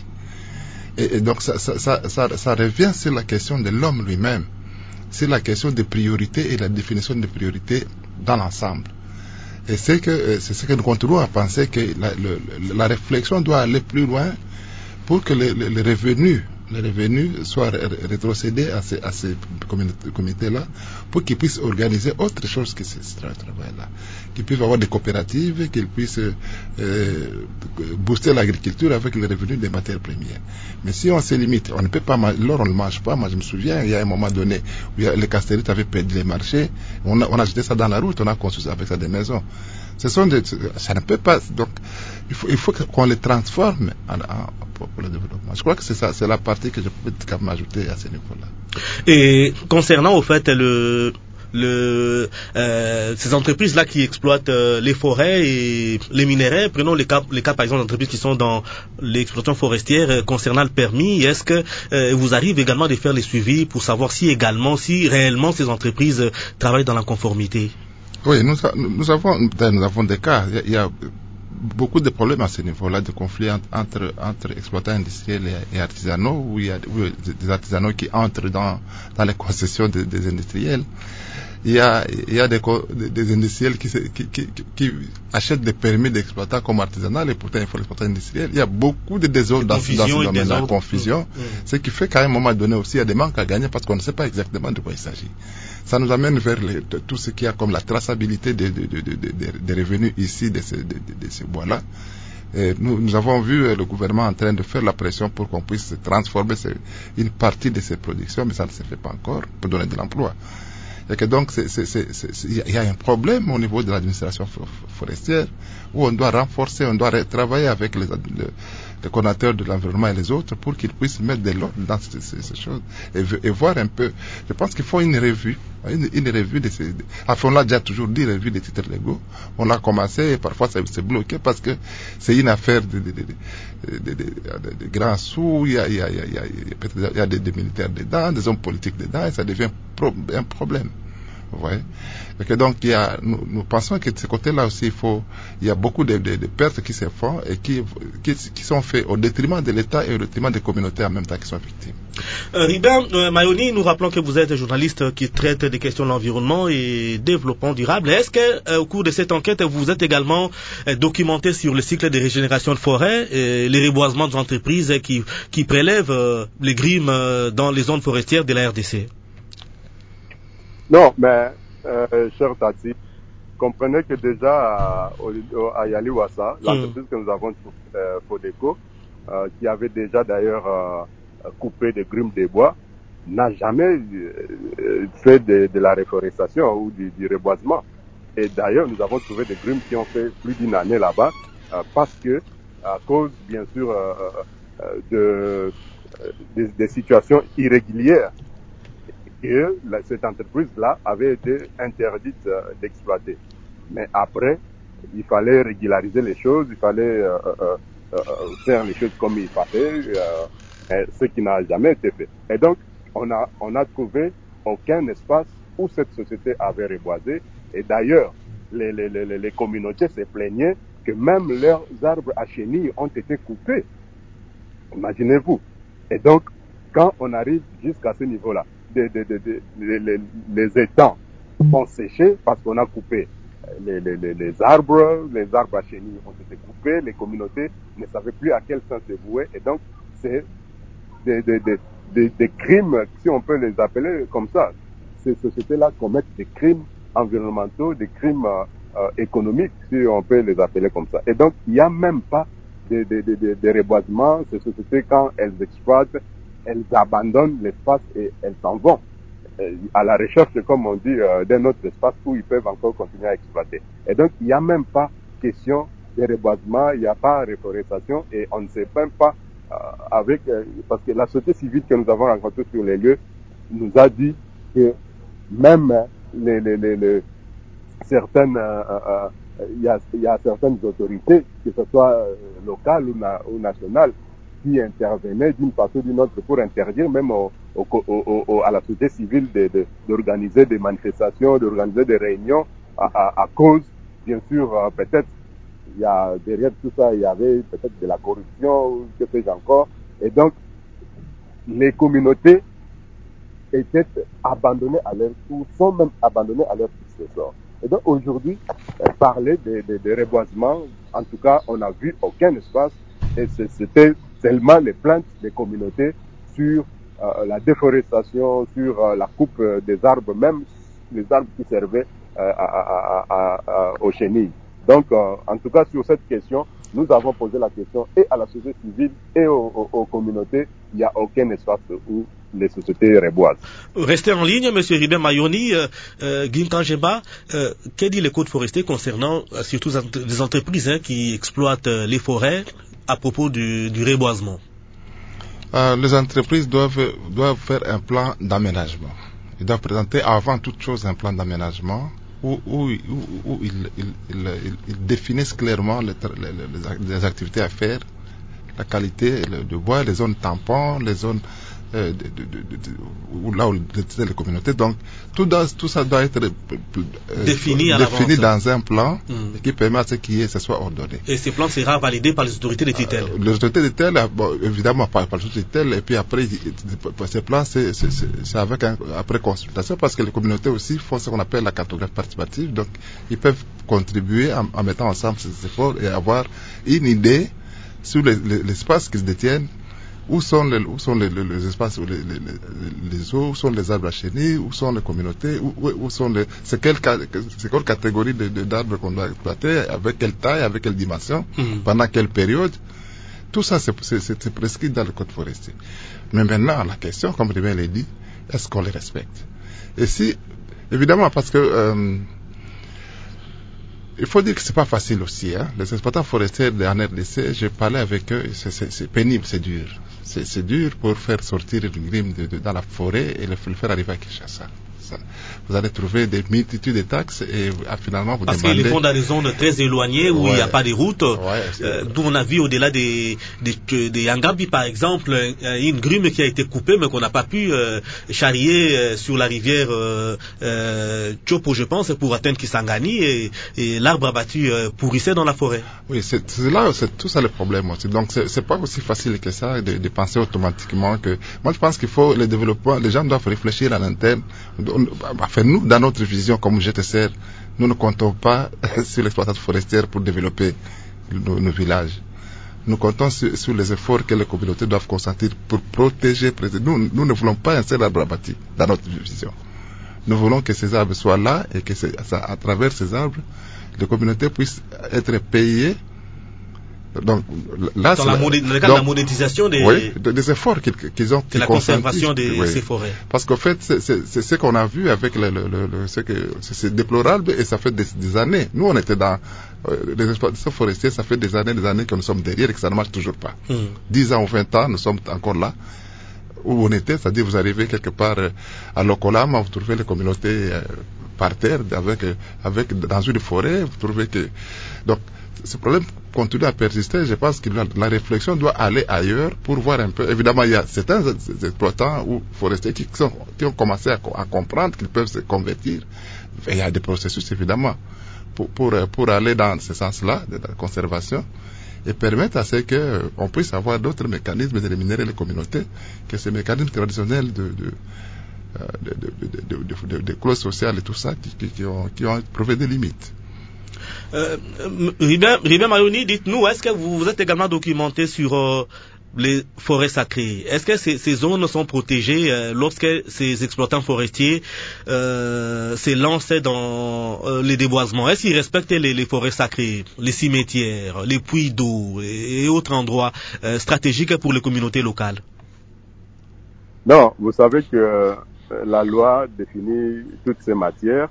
Et, et donc ça, ça, ça, ça, ça revient sur la question de l'homme lui-même. C'est la question des priorités et la définition des priorités dans l'ensemble. Et c'est que c'est ce que nous continuons à penser que la, le, la réflexion doit aller plus loin pour que les, les, les revenus les revenus soient rétrocédés à ces, à ces comités-là pour qu'ils puissent organiser autre chose que ce travail-là. Qu'ils puissent avoir des coopératives, qu'ils puissent euh, booster l'agriculture avec les revenus des matières premières. Mais si on se limite, on ne peut pas, l'or on ne le mange pas. Moi je me souviens, il y a un moment donné où les castérites avaient perdu les marchés, on a, on a jeté ça dans la route, on a construit avec ça des maisons. Ce sont des, ça ne peut pas, donc il faut, il faut qu'on les transforme en, en pour le développement. Je crois que c'est ça, c'est la partie que je peux quand même ajouter à ce niveau-là. Et concernant au fait le, le, euh, ces entreprises-là qui exploitent euh, les forêts et les minerais, prenons les cas, les cas par exemple d'entreprises qui sont dans l'exploitation forestière euh, concernant le permis, est-ce que euh, vous arrive également de faire les suivis pour savoir si également, si réellement ces entreprises euh, travaillent dans la conformité? Oui, nous, nous avons, nous avons des cas. Il y a, il y a beaucoup de problèmes à ce niveau-là, de conflits entre, entre exploitants industriels et, et artisanaux, où il y a où des artisanaux qui entrent dans, dans les concessions de, des industriels. Il y a, il y a des, des industriels qui, qui, qui, qui achètent des permis d'exploitation comme artisanal et pourtant il faut l'exploiter industriel. Il y a beaucoup de désordre dans, dans ce domaine-là, confusion. Mmh. Ce qui fait qu'à un moment donné aussi, il y a des manques à gagner parce qu'on ne sait pas exactement de quoi il s'agit. Ça nous amène vers les, tout ce qui a comme la traçabilité des de, de, de, de, de revenus ici de, ce, de, de, de ces bois-là. Et nous, nous avons vu le gouvernement en train de faire la pression pour qu'on puisse transformer ce, une partie de ces productions, mais ça ne se fait pas encore pour donner de l'emploi. Et que donc, il y a un problème au niveau de l'administration forestière où on doit renforcer, on doit travailler avec les, les, les coordonnateurs de l'environnement et les autres pour qu'ils puissent mettre de l'ordre dans ces, ces, ces choses et, et voir un peu. Je pense qu'il faut une revue, une, une revue de ces. Enfin, on l'a déjà toujours dit, revue des titres légaux. On l'a commencé et parfois ça s'est bloqué parce que c'est une affaire de, de, de, de, de, de, de, de grands sous. Il y a, il y a, il y a, il y a, il y a des, des militaires dedans, des hommes politiques dedans, et ça devient pro, un problème. Vous voyez. Et que donc, il y a, nous, nous pensons que de ce côté-là aussi, il faut, il y a beaucoup de, de, de pertes qui se font et qui, qui, qui sont faites au détriment de l'État et au détriment des communautés en même temps qui sont victimes. Euh, Ribin euh, Mayoni, nous rappelons que vous êtes journaliste qui traite des questions de l'environnement et développement durable. Est-ce que, euh, au cours de cette enquête, vous êtes également euh, documenté sur le cycle de régénération de forêts et les reboisements d'entreprises qui, qui prélèvent euh, les grimes euh, dans les zones forestières de la R D C? Non, mais, euh, cher Tati, comprenez que déjà à, à Yaliwasa, l'entreprise mm. que nous avons trouvée, euh, Fodeco, euh, qui avait déjà d'ailleurs euh, coupé des grumes des bois, n'a jamais euh, fait de, de la réforestation ou du, du reboisement. Et d'ailleurs, nous avons trouvé des grumes qui ont fait plus d'une année là-bas, euh, parce que, à cause, bien sûr, euh, euh, de, de, des situations irrégulières, que la, cette entreprise-là avait été interdite euh, d'exploiter. Mais après, il fallait régulariser les choses, il fallait euh, euh, euh, faire les choses comme il fallait, euh, ce qui n'a jamais été fait. Et donc, on a, on a trouvé aucun espace où cette société avait reboisé. Et d'ailleurs, les, les, les, les communautés se plaignaient que même leurs arbres à chenilles ont été coupés. Imaginez-vous. Et donc, quand on arrive jusqu'à ce niveau-là, de, de, de, de, de, les, les étangs sont séchés parce qu'on a coupé les, les, les, les arbres, les arbres à chenilles ont été coupés, les communautés ne savaient plus à quel sens se vouer, et donc c'est des, des, des, des, des crimes, si on peut les appeler comme ça. Ces sociétés-là commettent des crimes environnementaux, des crimes euh, économiques, si on peut les appeler comme ça. Et donc, il n'y a même pas de, de, de, de, de reboisement. Ces sociétés, quand elles exploitent, elles abandonnent l'espace et elles s'en vont euh, à la recherche, comme on dit, euh, d'un autre espace où ils peuvent encore continuer à exploiter. Et donc, il n'y a même pas question de reboisement, il n'y a pas de reforestation et on ne sait même pas euh, avec, euh, parce que la société civile que nous avons rencontrée sur les lieux nous a dit que même les, les, les, les certaines, euh, euh, il y a, il y a certaines autorités, que ce soit euh, locales ou, na, ou nationales, qui intervenaient d'une façon ou d'une autre pour interdire même au, au, au, au, à la société civile de, de, d'organiser des manifestations, d'organiser des réunions à, à, à cause, bien sûr, euh, peut-être, il y a derrière tout ça, il y avait peut-être de la corruption, ou que sais-je encore. Et donc, les communautés étaient abandonnées à leur tour, sont même abandonnées à leur successeur. Et donc, aujourd'hui, euh, parler de, de, de reboisement, en tout cas, on n'a vu aucun espace, et c'était seulement les plaintes des communautés sur euh, la déforestation, sur euh, la coupe euh, des arbres, même les arbres qui servaient euh, à, à, à, à, aux chenilles. Donc, euh, en tout cas, sur cette question, nous avons posé la question et à la société civile et aux, aux, aux communautés. Il n'y a aucun espace où les sociétés reboisent. Restez en ligne, M. Ribin Mayoni. Euh, euh, Guy Tangeba, euh, que dit le Code forestier concernant euh, surtout les entreprises hein, qui exploitent euh, les forêts à propos du, du reboisement? euh, Les entreprises doivent, doivent faire un plan d'aménagement. Ils doivent présenter avant toute chose un plan d'aménagement où, où, où, où ils, ils, ils, ils définissent clairement les, les, les activités à faire, la qualité de bois, les zones tampons, les zones euh, de, de, de, de, où, là où les communautés. Donc tout, doit, tout ça doit être euh, défini, à défini dans un plan mmh. qui permet à ce qu'il y ait, ce soit ordonné. Et ce plan sera validé par les autorités de tutelle. Euh, les autorités de tutelle, bon, évidemment par, par les autorités de tutelle, et puis après ce plan c'est, c'est, c'est avec un, après consultation, parce que les communautés aussi font ce qu'on appelle la cartographie participative, donc ils peuvent contribuer en, en mettant ensemble ces efforts et avoir une idée sur les, les, l'espace qu'ils détiennent, où sont les, où sont les, les, les espaces, où les, les, les eaux, où sont les arbres à chenilles, où sont les communautés, où, où sont les, c'est quelle, c'est quelle catégorie de, de, d'arbres qu'on doit exploiter, avec quelle taille, avec quelle dimension, mmh. pendant quelle période. Tout ça, c'est, c'est, c'est prescrit dans le code forestier. Mais maintenant, la question, comme Ribin l'a dit, est-ce qu'on les respecte? Et si, évidemment, parce que euh, il faut dire que c'est pas facile aussi. Hein. Les exploitants forestiers en R D C, j'ai parlé avec eux, c'est, c'est, c'est pénible, c'est dur. C'est, c'est dur pour faire sortir une grime de, de, dans la forêt et le, le faire arriver à Kinshasa. Vous allez trouver des multitudes de taxes et ah, finalement vous Parce demandez... qu'ils les font dans des zones très éloignées où ouais. il n'y a pas de route. Ouais, euh, d'où on a vu au-delà des, des, des Yangambi par exemple, une grume qui a été coupée mais qu'on n'a pas pu euh, charrier euh, sur la rivière euh, euh, Chopo, je pense, pour atteindre Kisangani et, et l'arbre abattu euh, pourrissait dans la forêt. Oui, c'est, c'est là, c'est tout ça le problème aussi. Donc c'est, c'est pas aussi facile que ça de, de penser automatiquement que... Moi je pense qu'il faut le développement, les gens doivent réfléchir à l'interne. Enfin, nous, dans notre vision comme G T C R, nous ne comptons pas sur l'exploitation forestière pour développer nos, nos villages. Nous comptons sur, sur les efforts que les communautés doivent consentir pour protéger. Nous, nous ne voulons pas un seul arbre abattu dans notre vision. Nous voulons que ces arbres soient là et que c'est, ça, à travers ces arbres, les communautés puissent être payées. Donc, là, dans, la modé- dans le cadre de la monétisation des, oui, des efforts qu'ils, qu'ils ont. De la conservation de oui. ces forêts. Parce qu'en fait, c'est, c'est, c'est ce qu'on a vu avec le, le, le, le ce que, c'est, c'est déplorable et ça fait des, des années. Nous, on était dans euh, les exploitations forestières, ça fait des années, des années que nous sommes derrière et que ça ne marche toujours pas. Dix ans ou vingt ans, nous sommes encore là où on était, c'est-à-dire vous arrivez quelque part euh, à Lokolama, vous trouvez les communautés euh, par terre avec, euh, avec dans une forêt, vous trouvez que donc ce problème continue à persister. Je pense que la, la réflexion doit aller ailleurs pour voir un peu. Évidemment, il y a certains exploitants ou forestiers qui, sont, qui ont commencé à, à comprendre qu'ils peuvent se convertir. Et il y a des processus, évidemment, pour, pour, pour aller dans ce sens-là, de la conservation, et permettre à ce qu'on puisse avoir d'autres mécanismes de rémunérer les communautés que ces mécanismes traditionnels de, de, de, de, de, de, de, de clauses sociales et tout ça qui, qui, qui, ont, qui ont prouvé des limites. Euh, Ribin Mayoni, dites-nous, est-ce que vous vous êtes également documenté sur euh, les forêts sacrées? Est-ce que ces, ces zones sont protégées euh, lorsque ces exploitants forestiers euh, se lancent dans euh, les déboisements? Est-ce qu'ils respectent les, les forêts sacrées, les cimetières, les puits d'eau et, et autres endroits euh, stratégiques pour les communautés locales? Non, vous savez que euh, la loi définit toutes ces matières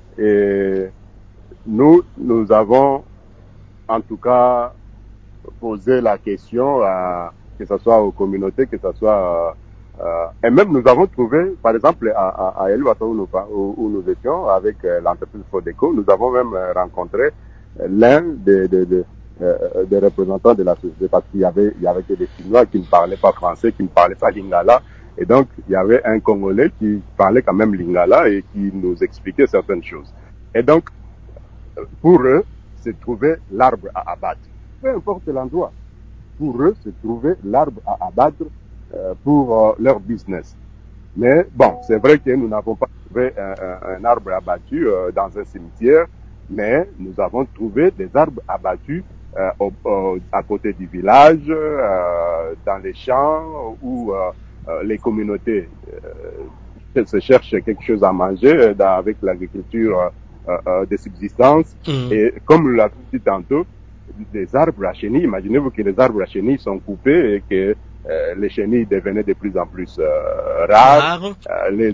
et nous, nous avons en tout cas posé la question à, que ce soit aux communautés, que ce soit euh, euh, et même nous avons trouvé, par exemple à, à, à Eluata où nous, où, où nous étions avec euh, l'entreprise Fodeco, nous avons même euh, rencontré euh, l'un des, des, des, euh, des représentants de la société parce qu'il y avait, il y avait que des Chinois qui ne parlaient pas français, qui ne parlaient pas lingala. Et donc, il y avait un Congolais qui parlait quand même lingala et qui nous expliquait certaines choses. Et donc, pour eux, c'est trouver l'arbre à abattre. Peu importe l'endroit. Pour eux, c'est trouver l'arbre à abattre euh, pour euh, leur business. Mais bon, c'est vrai que nous n'avons pas trouvé un, un, un arbre abattu euh, dans un cimetière, mais nous avons trouvé des arbres abattus euh, au, au, à côté du village, euh, dans les champs, où euh, euh, les communautés euh, se cherchent quelque chose à manger euh, dans, avec l'agriculture euh, euh, de subsistance. Mmh. Et comme l'a dit tantôt, des arbres à chenilles, imaginez-vous que les arbres à chenilles sont coupés et que euh, les chenilles devenaient de plus en plus euh, rares. Euh, les,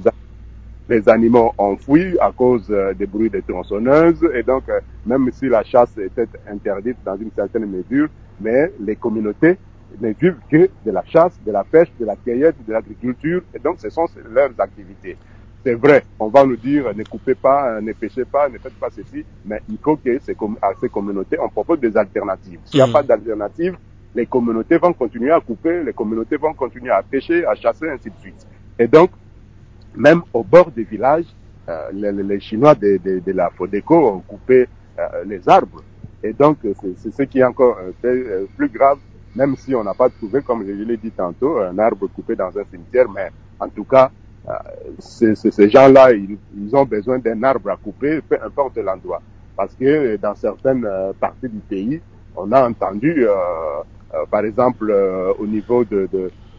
les animaux ont fui à cause euh, des bruits des tronçonneuses. Et donc, euh, même si la chasse était interdite dans une certaine mesure, mais les communautés ne vivent que de la chasse, de la pêche, de la cueillette, de l'agriculture. Et donc, ce sont leurs activités. C'est vrai, on va nous dire ne coupez pas, ne pêchez pas, ne faites pas ceci, mais il faut que ces, à ces communautés, on propose des alternatives. S'il n'y a mmh. pas d'alternative, les communautés vont continuer à couper, les communautés vont continuer à pêcher, à chasser, ainsi de suite. Et donc, même au bord des villages, euh, les, les Chinois de, de, de la Fodeco ont coupé euh, les arbres. Et donc, c'est, c'est ce qui est encore euh, plus grave, même si on n'a pas trouvé, comme je l'ai dit tantôt, un arbre coupé dans un cimetière, mais en tout cas, Euh, c'est, c'est, ces gens-là, ils, ils ont besoin d'un arbre à couper, peu importe l'endroit. Parce que dans certaines euh, parties du pays, on a entendu, euh, euh, par exemple, euh, au niveau de, de, euh,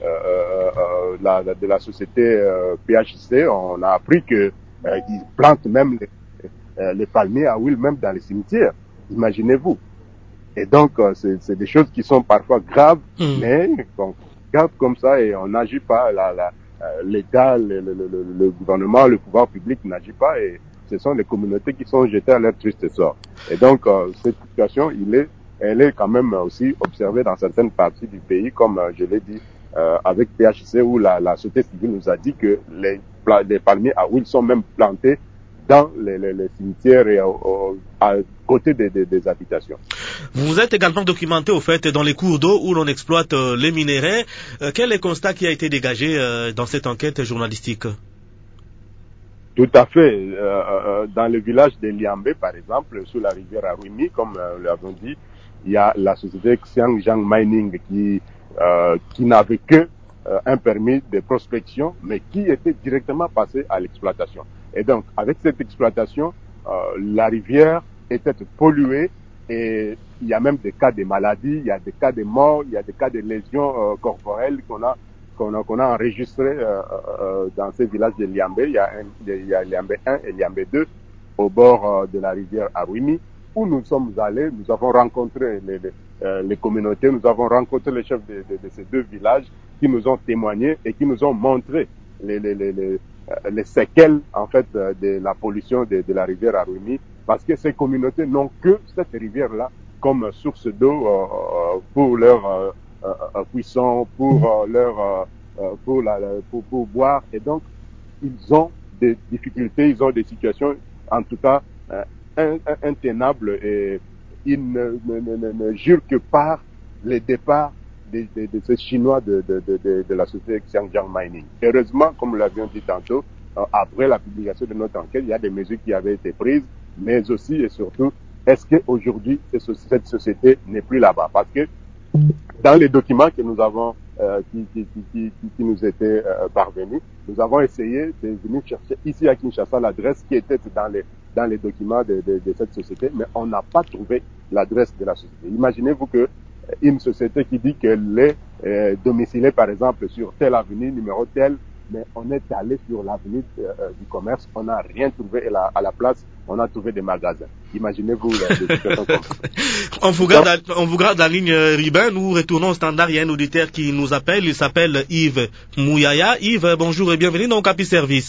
euh, la, de la société euh, P H C, on a appris que euh, ils plantent même les, euh, les palmiers à huile même dans les cimetières. Imaginez-vous. Et donc, euh, c'est, c'est des choses qui sont parfois graves, mmh. mais on regarde comme ça et on n'agit pas. La, la, Euh, l'État, le, le, le, le gouvernement, le pouvoir public n'agit pas et ce sont les communautés qui sont jetées à leur triste sort. Et donc, euh, cette situation, il est, elle est quand même aussi observée dans certaines parties du pays, comme euh, je l'ai dit, euh, avec P H C, où la, la société civile nous a dit que les, les palmiers à huile sont même plantés dans les, les, les cimetières et au, au, à côté des, des, des habitations. Vous vous êtes également documenté au fait dans les cours d'eau où l'on exploite euh, les minerais. Euh, quel est le constat qui a été dégagé euh, dans cette enquête journalistique? Tout à fait. Euh, euh, dans le village de Liambé, par exemple, sous la rivière Arwimi, comme euh, nous l'avons dit, il y a la société Xiangjiang Mining qui, euh, qui n'avait que euh, un permis de prospection, mais qui était directement passé à l'exploitation. Et donc, avec cette exploitation, euh, la rivière était polluée et il y a même des cas de maladies, il y a des cas de morts, il y a des cas de lésions euh, corporelles qu'on a qu'on a, qu'on a enregistré euh, euh, dans ces villages de Liambé. Il y a, un, il y a Liambé un et Liambé deux au bord euh, de la rivière Arwimi, où nous sommes allés, nous avons rencontré les, les, euh, les communautés, nous avons rencontré les chefs de, de, de ces deux villages qui nous ont témoigné et qui nous ont montré les, les, les, les, les séquelles en fait de la pollution de, de la rivière Arwimi, parce que ces communautés n'ont que cette rivière-là comme source d'eau euh, pour leur euh, Euh, cuisson, pour euh, leur euh, pour la pour, pour boire, et donc ils ont des difficultés, ils ont des situations en tout cas euh, intenables, et ils ne, ne, ne, ne jurent que par les départs de, de, de ces Chinois de, de, de, de, de la société Xiangjiang Mining. Heureusement, comme nous l'avions dit tantôt, euh, après la publication de notre enquête, il y a des mesures qui avaient été prises, mais aussi et surtout, est-ce qu'aujourd'hui cette société n'est plus là-bas? Parce que dans les documents que nous avons, euh, qui, qui, qui, qui, qui nous étaient euh, parvenus, nous avons essayé de venir chercher ici à Kinshasa l'adresse qui était dans les, dans les documents de, de, de cette société, mais on n'a pas trouvé l'adresse de la société. Imaginez-vous que une société qui dit qu'elle est euh, domicilée, par exemple, sur telle avenue, numéro tel, mais on est allé sur l'avenue euh, du commerce, on n'a rien trouvé, et la, à la place, on a trouvé des magasins. Imaginez-vous la situation comme ça. On vous garde, à, on vous garde la ligne Ribin. Nous retournons au standard. Il y a un auditeur qui nous appelle. Il s'appelle Yves Mouyaya. Yves, bonjour et bienvenue dans Capi Service.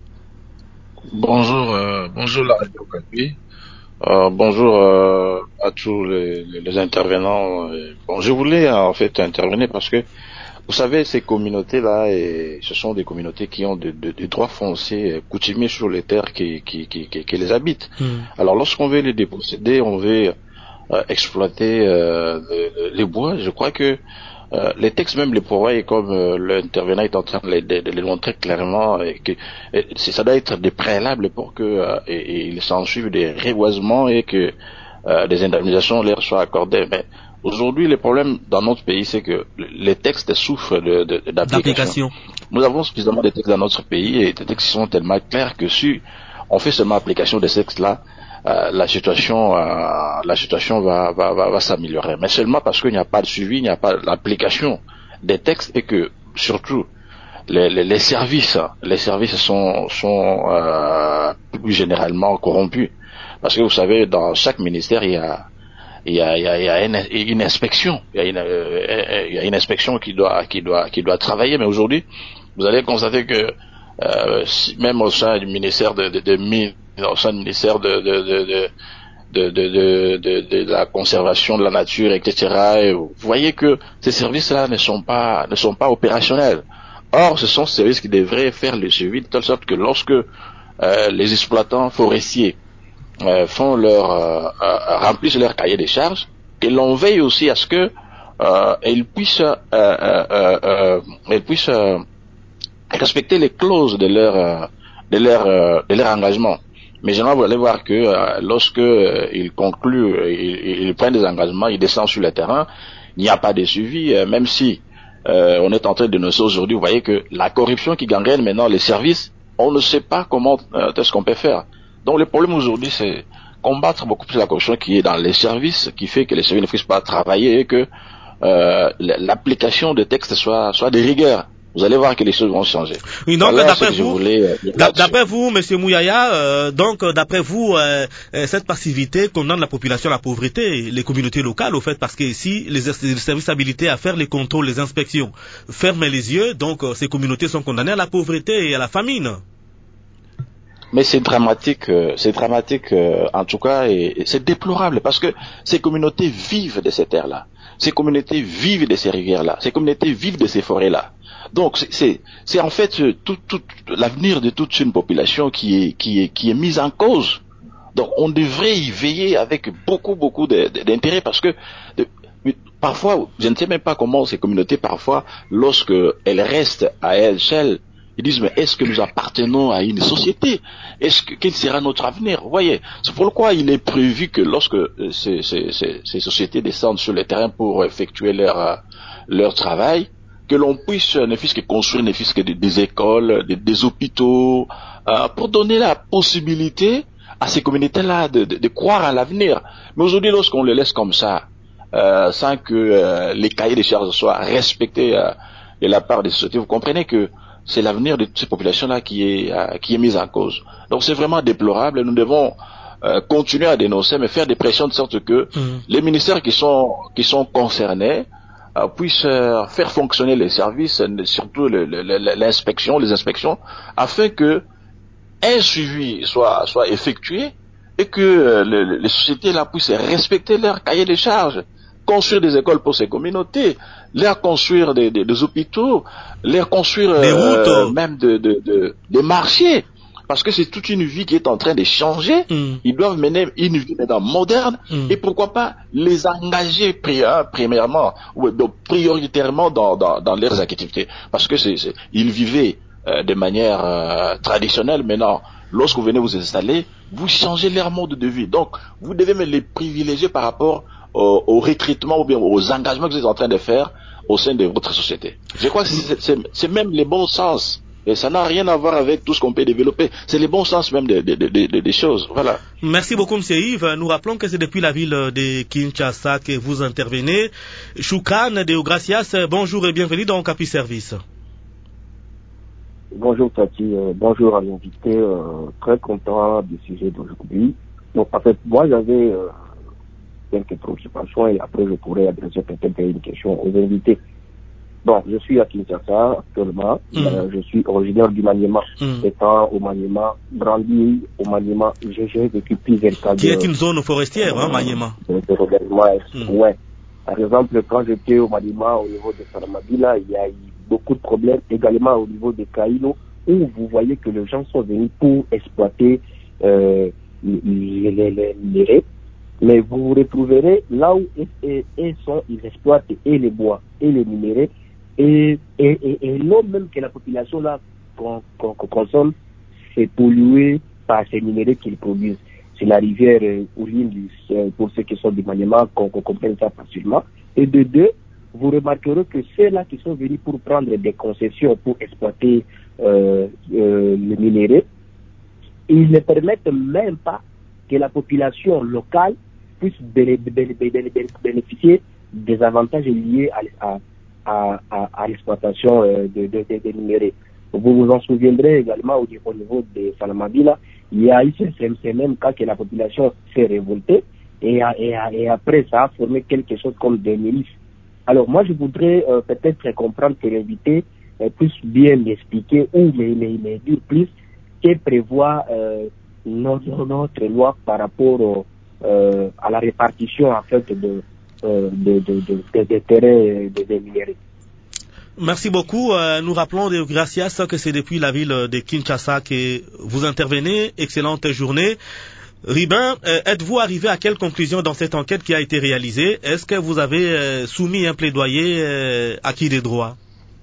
Bonjour, euh, bonjour la radio Capi. Euh, bonjour euh, à tous les, les intervenants. Bon, je voulais en fait intervenir parce que vous savez, ces communautés-là, et ce sont des communautés qui ont des de, de droits fonciers coutumiers sur les terres qui, qui, qui, qui, qui les habitent. Mm. Alors, lorsqu'on veut les déposséder, on veut euh, exploiter euh, les, les bois. Je crois que euh, les textes même les prévoient, comme euh, l'intervenant est en train de les, de, de les montrer clairement, et que et ça doit être des préalables pour que euh, et, et il s'en suive des reboisements et que euh, des indemnisations leur soient accordées. Mais aujourd'hui, le problème dans notre pays, c'est que les textes souffrent de, de, d'application. Nous avons suffisamment de textes dans notre pays, et des textes sont tellement clairs que si on fait seulement application de ces textes-là, euh, la situation, euh, la situation va, va, va, va s'améliorer. Mais seulement parce qu'il n'y a pas de suivi, il n'y a pas d'application des textes, et que surtout les, les, les services, les services sont, sont euh, plus généralement corrompus. Parce que vous savez, dans chaque ministère, il y a Il y a, il y a, il y a une, une inspection, il y a une, euh, il y a une inspection qui doit, qui doit, qui doit travailler. Mais aujourd'hui, vous allez constater que euh, même au sein du ministère de, de, de mines, au sein du ministère de, de, de, de, de, de, de, de, de la conservation de la nature, et cetera. Et vous voyez que ces services-là ne sont pas, ne sont pas opérationnels. Or, ce sont ces services qui devraient faire le suivi de telle sorte que lorsque euh, les exploitants forestiers Euh, font leur euh, euh, remplissent leur cahier des charges, et l'on veille aussi à ce que euh, ils puissent euh, euh, euh, ils puissent euh, respecter les clauses de leur euh, de leur euh, de leur engagement. Mais généralement, vous allez voir que euh, lorsque euh, ils concluent, euh, ils, ils prennent des engagements, ils descendent sur le terrain, il n'y a pas de suivi, euh, même si euh, on est en train de dénoncer aujourd'hui. Vous voyez que la corruption qui gangrène maintenant les services, on ne sait pas comment euh, est-ce qu'on peut faire. Donc le problème aujourd'hui, c'est combattre beaucoup plus la corruption qui est dans les services, qui fait que les services ne puissent pas travailler, et que euh, l'application des textes soit, soit de rigueur. Vous allez voir que les choses vont changer. Oui, donc voilà d'après vous, voulais, euh, d'après vous, Monsieur Mouyaya, euh, donc d'après vous, euh, cette passivité condamne la population à la pauvreté, les communautés locales, au fait, parce que si les, les services habilités à faire les contrôles, les inspections, ferment les yeux, donc euh, ces communautés sont condamnées à la pauvreté et à la famine. mais c'est dramatique, euh, c'est dramatique euh, en tout cas, et, et c'est déplorable parce que ces communautés vivent de ces terres-là, ces communautés vivent de ces rivières-là, ces communautés vivent de ces forêts-là. Donc c'est, c'est, c'est en fait tout, tout l'avenir de toute une population qui est, qui est, qui est mise en cause. Donc on devrait y veiller avec beaucoup, beaucoup de, de, d'intérêt parce que de, parfois, je ne sais même pas comment ces communautés, parfois, lorsque elles restent à elles seules, ils disent, mais est-ce que nous appartenons à une société? Est-ce que, quel sera notre avenir? Vous voyez, c'est pourquoi il est prévu que lorsque ces, ces, ces, ces sociétés descendent sur le terrain pour effectuer leur, leur travail, que l'on puisse, ne fût-ce que construire, ne fût-ce que des, des écoles, des, des hôpitaux, euh, pour donner la possibilité à ces communautés-là de, de, de croire à l'avenir. Mais aujourd'hui, lorsqu'on les laisse comme ça, euh, sans que euh, les cahiers des charges soient respectés euh, de la part des sociétés, vous comprenez que c'est l'avenir de ces populations-là qui est euh, qui est mis en cause. Donc c'est vraiment déplorable. Nous devons euh, continuer à dénoncer, mais faire des pressions de sorte que mmh. les ministères qui sont qui sont concernés euh, puissent euh, faire fonctionner les services, surtout le, le, le, l'inspection, les inspections, afin que un suivi soit soit effectué et que euh, le, les sociétés là puissent respecter leur cahier des charges, construire des écoles pour ces communautés, leur construire des, des, des hôpitaux, leur construire des euh, routes, même de, de, de, des marchés, parce que c'est toute une vie qui est en train de changer. Mm. Ils doivent mener une vie maintenant moderne mm. et pourquoi pas les engager pri- hein, premièrement ou donc prioritairement dans, dans, dans leurs activités, parce que c'est, c'est, ils vivaient euh, de manière euh, traditionnelle. Maintenant, lorsque vous venez vous installer, vous changez leur mode de vie, donc vous devez même les privilégier par rapport Au, au recrutement ou bien aux engagements que vous êtes en train de faire au sein de votre société. Je crois que c'est, c'est, c'est même les bons sens. Et ça n'a rien à voir avec tout ce qu'on peut développer. C'est les bons sens même des de, de, de, de choses. Voilà. Merci beaucoup, M. Yves. Nous rappelons que c'est depuis la ville de Kinshasa que vous intervenez. Choukran de Gracias, bonjour et bienvenue dans Capi Service. Bonjour Tati, euh, bonjour à l'invité. Euh, très content du sujet d'aujourd'hui. Donc en fait, moi j'avais... Euh, quelques préoccupations et après je pourrais adresser peut-être une question aux invités. Bon, je suis à Kinshasa actuellement, mmh. euh, je suis originaire du Maniema, mmh. étant au Maniema, grandi au Maniema, j'ai, j'ai vécu plusieurs cas de... Qui est une zone forestière, euh, hein, Maniema. De, de mmh. Ouais. Par exemple, quand j'étais au Maniema, au niveau de Saramabila, il y a eu beaucoup de problèmes, également au niveau de Kailo, où vous voyez que les gens sont venus pour exploiter euh, les, les, les, les mais vous vous retrouverez là où ils sont, ils exploitent et les bois et les minéraux et, et, et, et l'eau même que la population là qu'on, qu'on, qu'on consomme, c'est pollué par ces minéraux qu'ils produisent. C'est la rivière euh, Oulindus, euh, pour ceux qui sont du Maniema, qu'on, qu'on comprenne ça facilement. Et de deux, vous remarquerez que ceux-là qui sont venus pour prendre des concessions pour exploiter euh, euh, les minéraux, ils ne permettent même pas que la population locale puisse bénéficier des avantages liés à, à, à, à l'exploitation de, de, de, de minéraux. Vous vous en souviendrez également au, au niveau de Salamabila, il y a eu ces mêmes cas que la population s'est révoltée et, et, et après ça a formé quelque chose comme des milices. Alors moi je voudrais euh, peut-être comprendre que l'invité euh, puisse bien m'expliquer ou me, me, me dire plus que prévoit euh, notre, notre loi par rapport au Euh, à la répartition en fait de, euh, de, de, de, de, de terrains de, de minéraux. Merci beaucoup. Euh, nous rappelons de Gracias que c'est depuis la ville de Kinshasa que vous intervenez. Excellente journée. Ribin, euh, êtes-vous arrivé à quelle conclusion dans cette enquête qui a été réalisée? Est-ce que vous avez euh, soumis un plaidoyer euh, acquis des droits?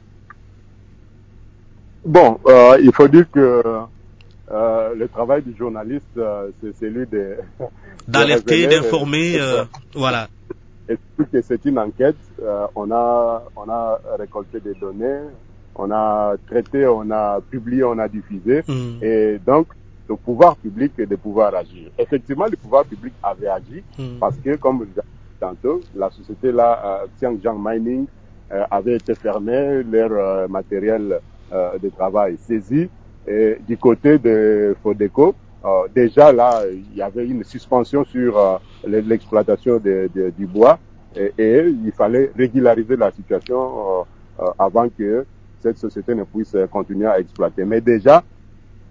Bon, euh, il faut dire que Euh, le travail du journaliste, euh, c'est celui de d'alerter, de d'informer, euh, voilà. Et que c'est une enquête. Euh, on a, on a récolté des données, on a traité, on a publié, on a diffusé, mm. et donc le pouvoir public et le pouvoir agir. Effectivement, le pouvoir public avait agi mm. parce que, comme vous le dites tantôt, la société là, euh, Xiangjiang Mining, euh, avait été fermée, leur euh, matériel euh, de travail saisi. Et du côté de Fodeco, euh, déjà là, il y avait une suspension sur euh, l'exploitation de, de, du bois et, et il fallait régulariser la situation euh, euh, avant que cette société ne puisse continuer à exploiter. Mais déjà,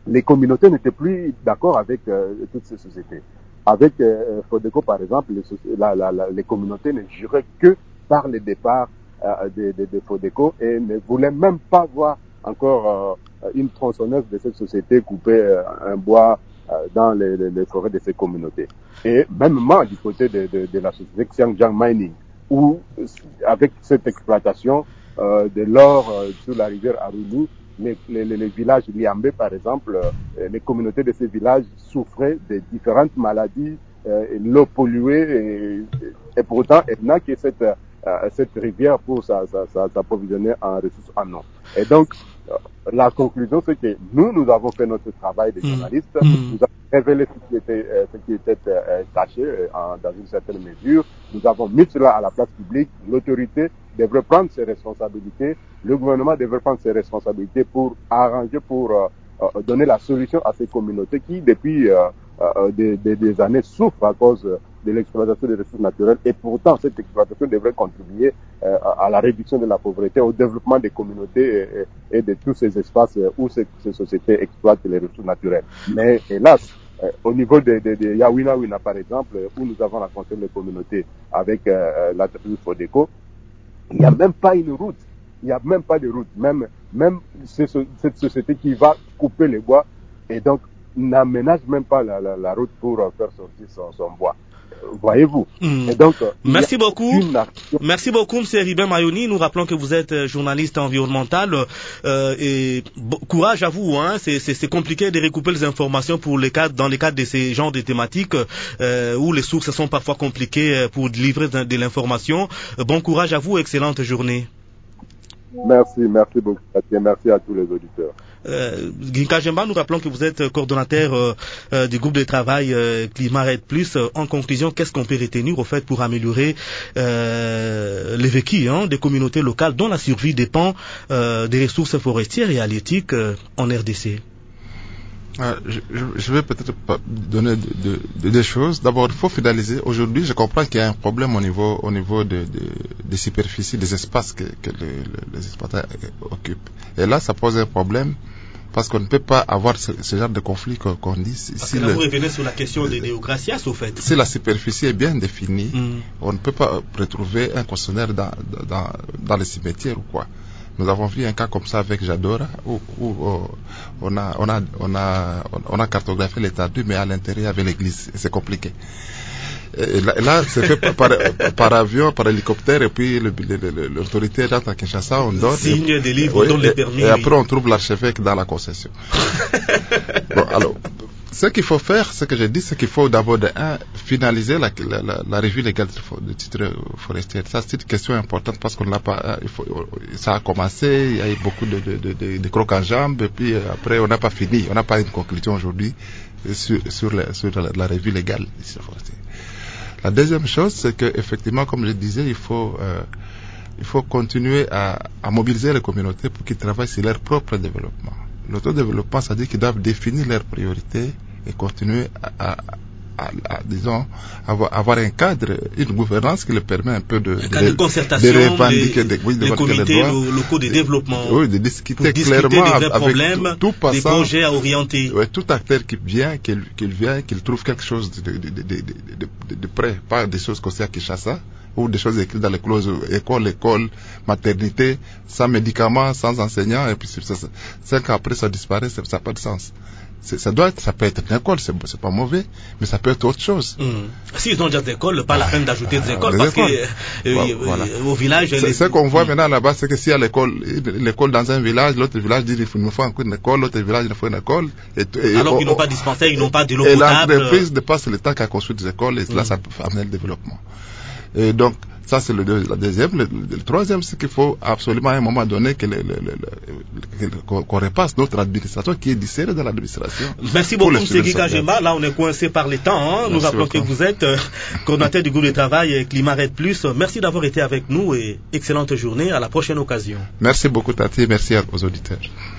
les communautés n'étaient plus d'accord avec euh, toutes ces sociétés. Avec euh, Fodeco, par exemple, les, la, la, la, les communautés ne juraient que par le départ euh, de, de, de Fodeco et ne voulaient même pas voir encore euh, une tronçonneuse de cette société couper euh, un bois euh, dans les, les, les forêts de ces communautés. Et même moi, du côté de, de, de la société Xiangjiang Mining, où avec cette exploitation euh, de l'or euh, sur la rivière Aruni, les, les, les villages Liambé, par exemple, euh, les communautés de ces villages souffraient de différentes maladies, euh, l'eau polluée, et, et pourtant, elle n'a que cette, euh, cette rivière pour s'approvisionner en ressources en eau. Et donc, euh, la conclusion, c'est que nous, nous avons fait notre travail de journalistes, mmh. nous avons révélé ce qui était, euh, ce qui était euh, caché euh, en, dans une certaine mesure, nous avons mis cela à la place publique, l'autorité devrait prendre ses responsabilités, le gouvernement devrait prendre ses responsabilités pour arranger, pour euh, euh, donner la solution à ces communautés qui, depuis euh, euh, des, des, des années, souffrent à cause de l'exploitation des ressources naturelles. Et pourtant, cette exploitation devrait contribuer euh, à la réduction de la pauvreté, au développement des communautés et, et de tous ces espaces où ces, ces sociétés exploitent les ressources naturelles. Mais hélas, euh, au niveau de, de, de Yawina Wina, par exemple, où nous avons rencontré les communautés avec euh, la tribu Fodeco, il n'y a même pas une route. Il n'y a même pas de route. Même, même cette société qui va couper les bois et donc n'aménage même pas la, la, la route pour faire sortir son, son bois. Voyez-vous. Mmh. Et donc, merci beaucoup. Merci beaucoup, M. Ribin Mayoni. Nous rappelons que vous êtes journaliste environnemental euh, et bon, courage à vous. Hein. C'est, c'est, c'est compliqué de recouper les informations pour les cadres, dans les cadres de ces genres de thématiques euh, où les sources sont parfois compliquées pour livrer de, de l'information. Bon courage à vous. Excellente journée. Merci, merci beaucoup. Merci à tous les auditeurs. Euh, Ginka Jemba, nous rappelons que vous êtes coordonnateur euh, euh, du groupe de travail euh, Climat Red Plus. En conclusion, qu'est-ce qu'on peut retenir au fait pour améliorer euh, les vécus hein, des communautés locales dont la survie dépend euh, des ressources forestières et halieutiques euh, en R D C? Euh, je, je vais peut-être donner de, de, de, des choses. D'abord, il faut finaliser. Aujourd'hui, je comprends qu'il y a un problème au niveau, au niveau de, de, des superficies, des espaces que, que le, le, les exploitants occupent. Et là, ça pose un problème parce qu'on ne peut pas avoir ce, ce genre de conflit qu'on, qu'on dit. Si, parce si que là, le, vous revenez sur la question des néocraties, au fait. Si la superficie est bien définie, mm. on ne peut pas retrouver un concessionnaire dans, dans, dans les cimetières ou quoi. Nous avons vu un cas comme ça avec Jadora où, où, où on, a, on, a, on, a, on a cartographié l'étendue, mais à l'intérieur il y avait l'église. C'est compliqué. Et là, là c'est fait par, par, par avion, par hélicoptère, et puis le, le, le, l'autorité rentre à Kinshasa, on donne. Signe et, des livres, oui, donne les et, permis. Et après, on trouve l'archevêque dans la concession. Bon, alors, ce qu'il faut faire, ce que j'ai dit, c'est qu'il faut d'abord, de un, finaliser la, la, la, la revue légale de titre forestier. Ça, c'est une question importante parce qu'on l'a pas, il faut, ça a commencé, il y a eu beaucoup de, de, de, de, de crocs en jambes, et puis après, on n'a pas fini, on n'a pas une conclusion aujourd'hui sur, sur, la, sur la, la revue légale du titre forestier. La deuxième chose, c'est que, effectivement, comme je disais, il faut, euh, il faut continuer à, à mobiliser les communautés pour qu'ils travaillent sur leur propre développement. L'autodéveloppement, ça veut dire qu'ils doivent définir leurs priorités et continuer à, à, à, à disons, avoir, avoir un cadre, une gouvernance qui leur permet un peu de, un cadre de, de concertation, de revendiquer les, des, oui, de les comités les droits, locaux de développement, oui, de discuter, discuter clairement des vrais avec problèmes, tout, tout passant, des projets à orienter. Oui, tout acteur qui vient, qu'il, qu'il vient, qu'il trouve quelque chose de, de, de, de, de, de, de près, pas des choses qu'on sait à Kinshasa, ou des choses écrites dans les clauses école, école, maternité, sans médicaments, sans enseignants, et puis cinq ans après ça disparaît, ça n'a pas de sens. C'est, ça doit être, ça peut être une école, c'est, c'est pas mauvais, mais ça peut être autre chose. Mmh. S'ils ont déjà des écoles, pas la peine d'ajouter des écoles, des parce écoles. que euh, voilà. Au village... C'est, les... Ce qu'on voit mmh. maintenant là-bas, c'est que s'il y a l'école, l'école dans un village, l'autre village dit il nous faut encore une école, l'autre village il nous faut une école. Et, et, Alors et, qu'ils n'ont pas de dispensaire, ils n'ont pas de l'eau et potable. Et l'entreprise dépasse le temps qu'à construire des écoles, et mmh. là ça peut amener le développement. Et donc, ça c'est le deux, la deuxième. Le, le, le troisième, c'est qu'il faut absolument à un moment donné que le, le, le, le, qu'on, qu'on repasse notre administration qui est dissérée dans l'administration. Merci beaucoup, M. Guika Jemba. Là, on est coincé par les temps. Hein. Nous rappelons que vous êtes euh, coordinateur du groupe de travail Climat Red Plus. Merci d'avoir été avec nous et excellente journée. À la prochaine occasion. Merci beaucoup, Tati. Merci aux auditeurs.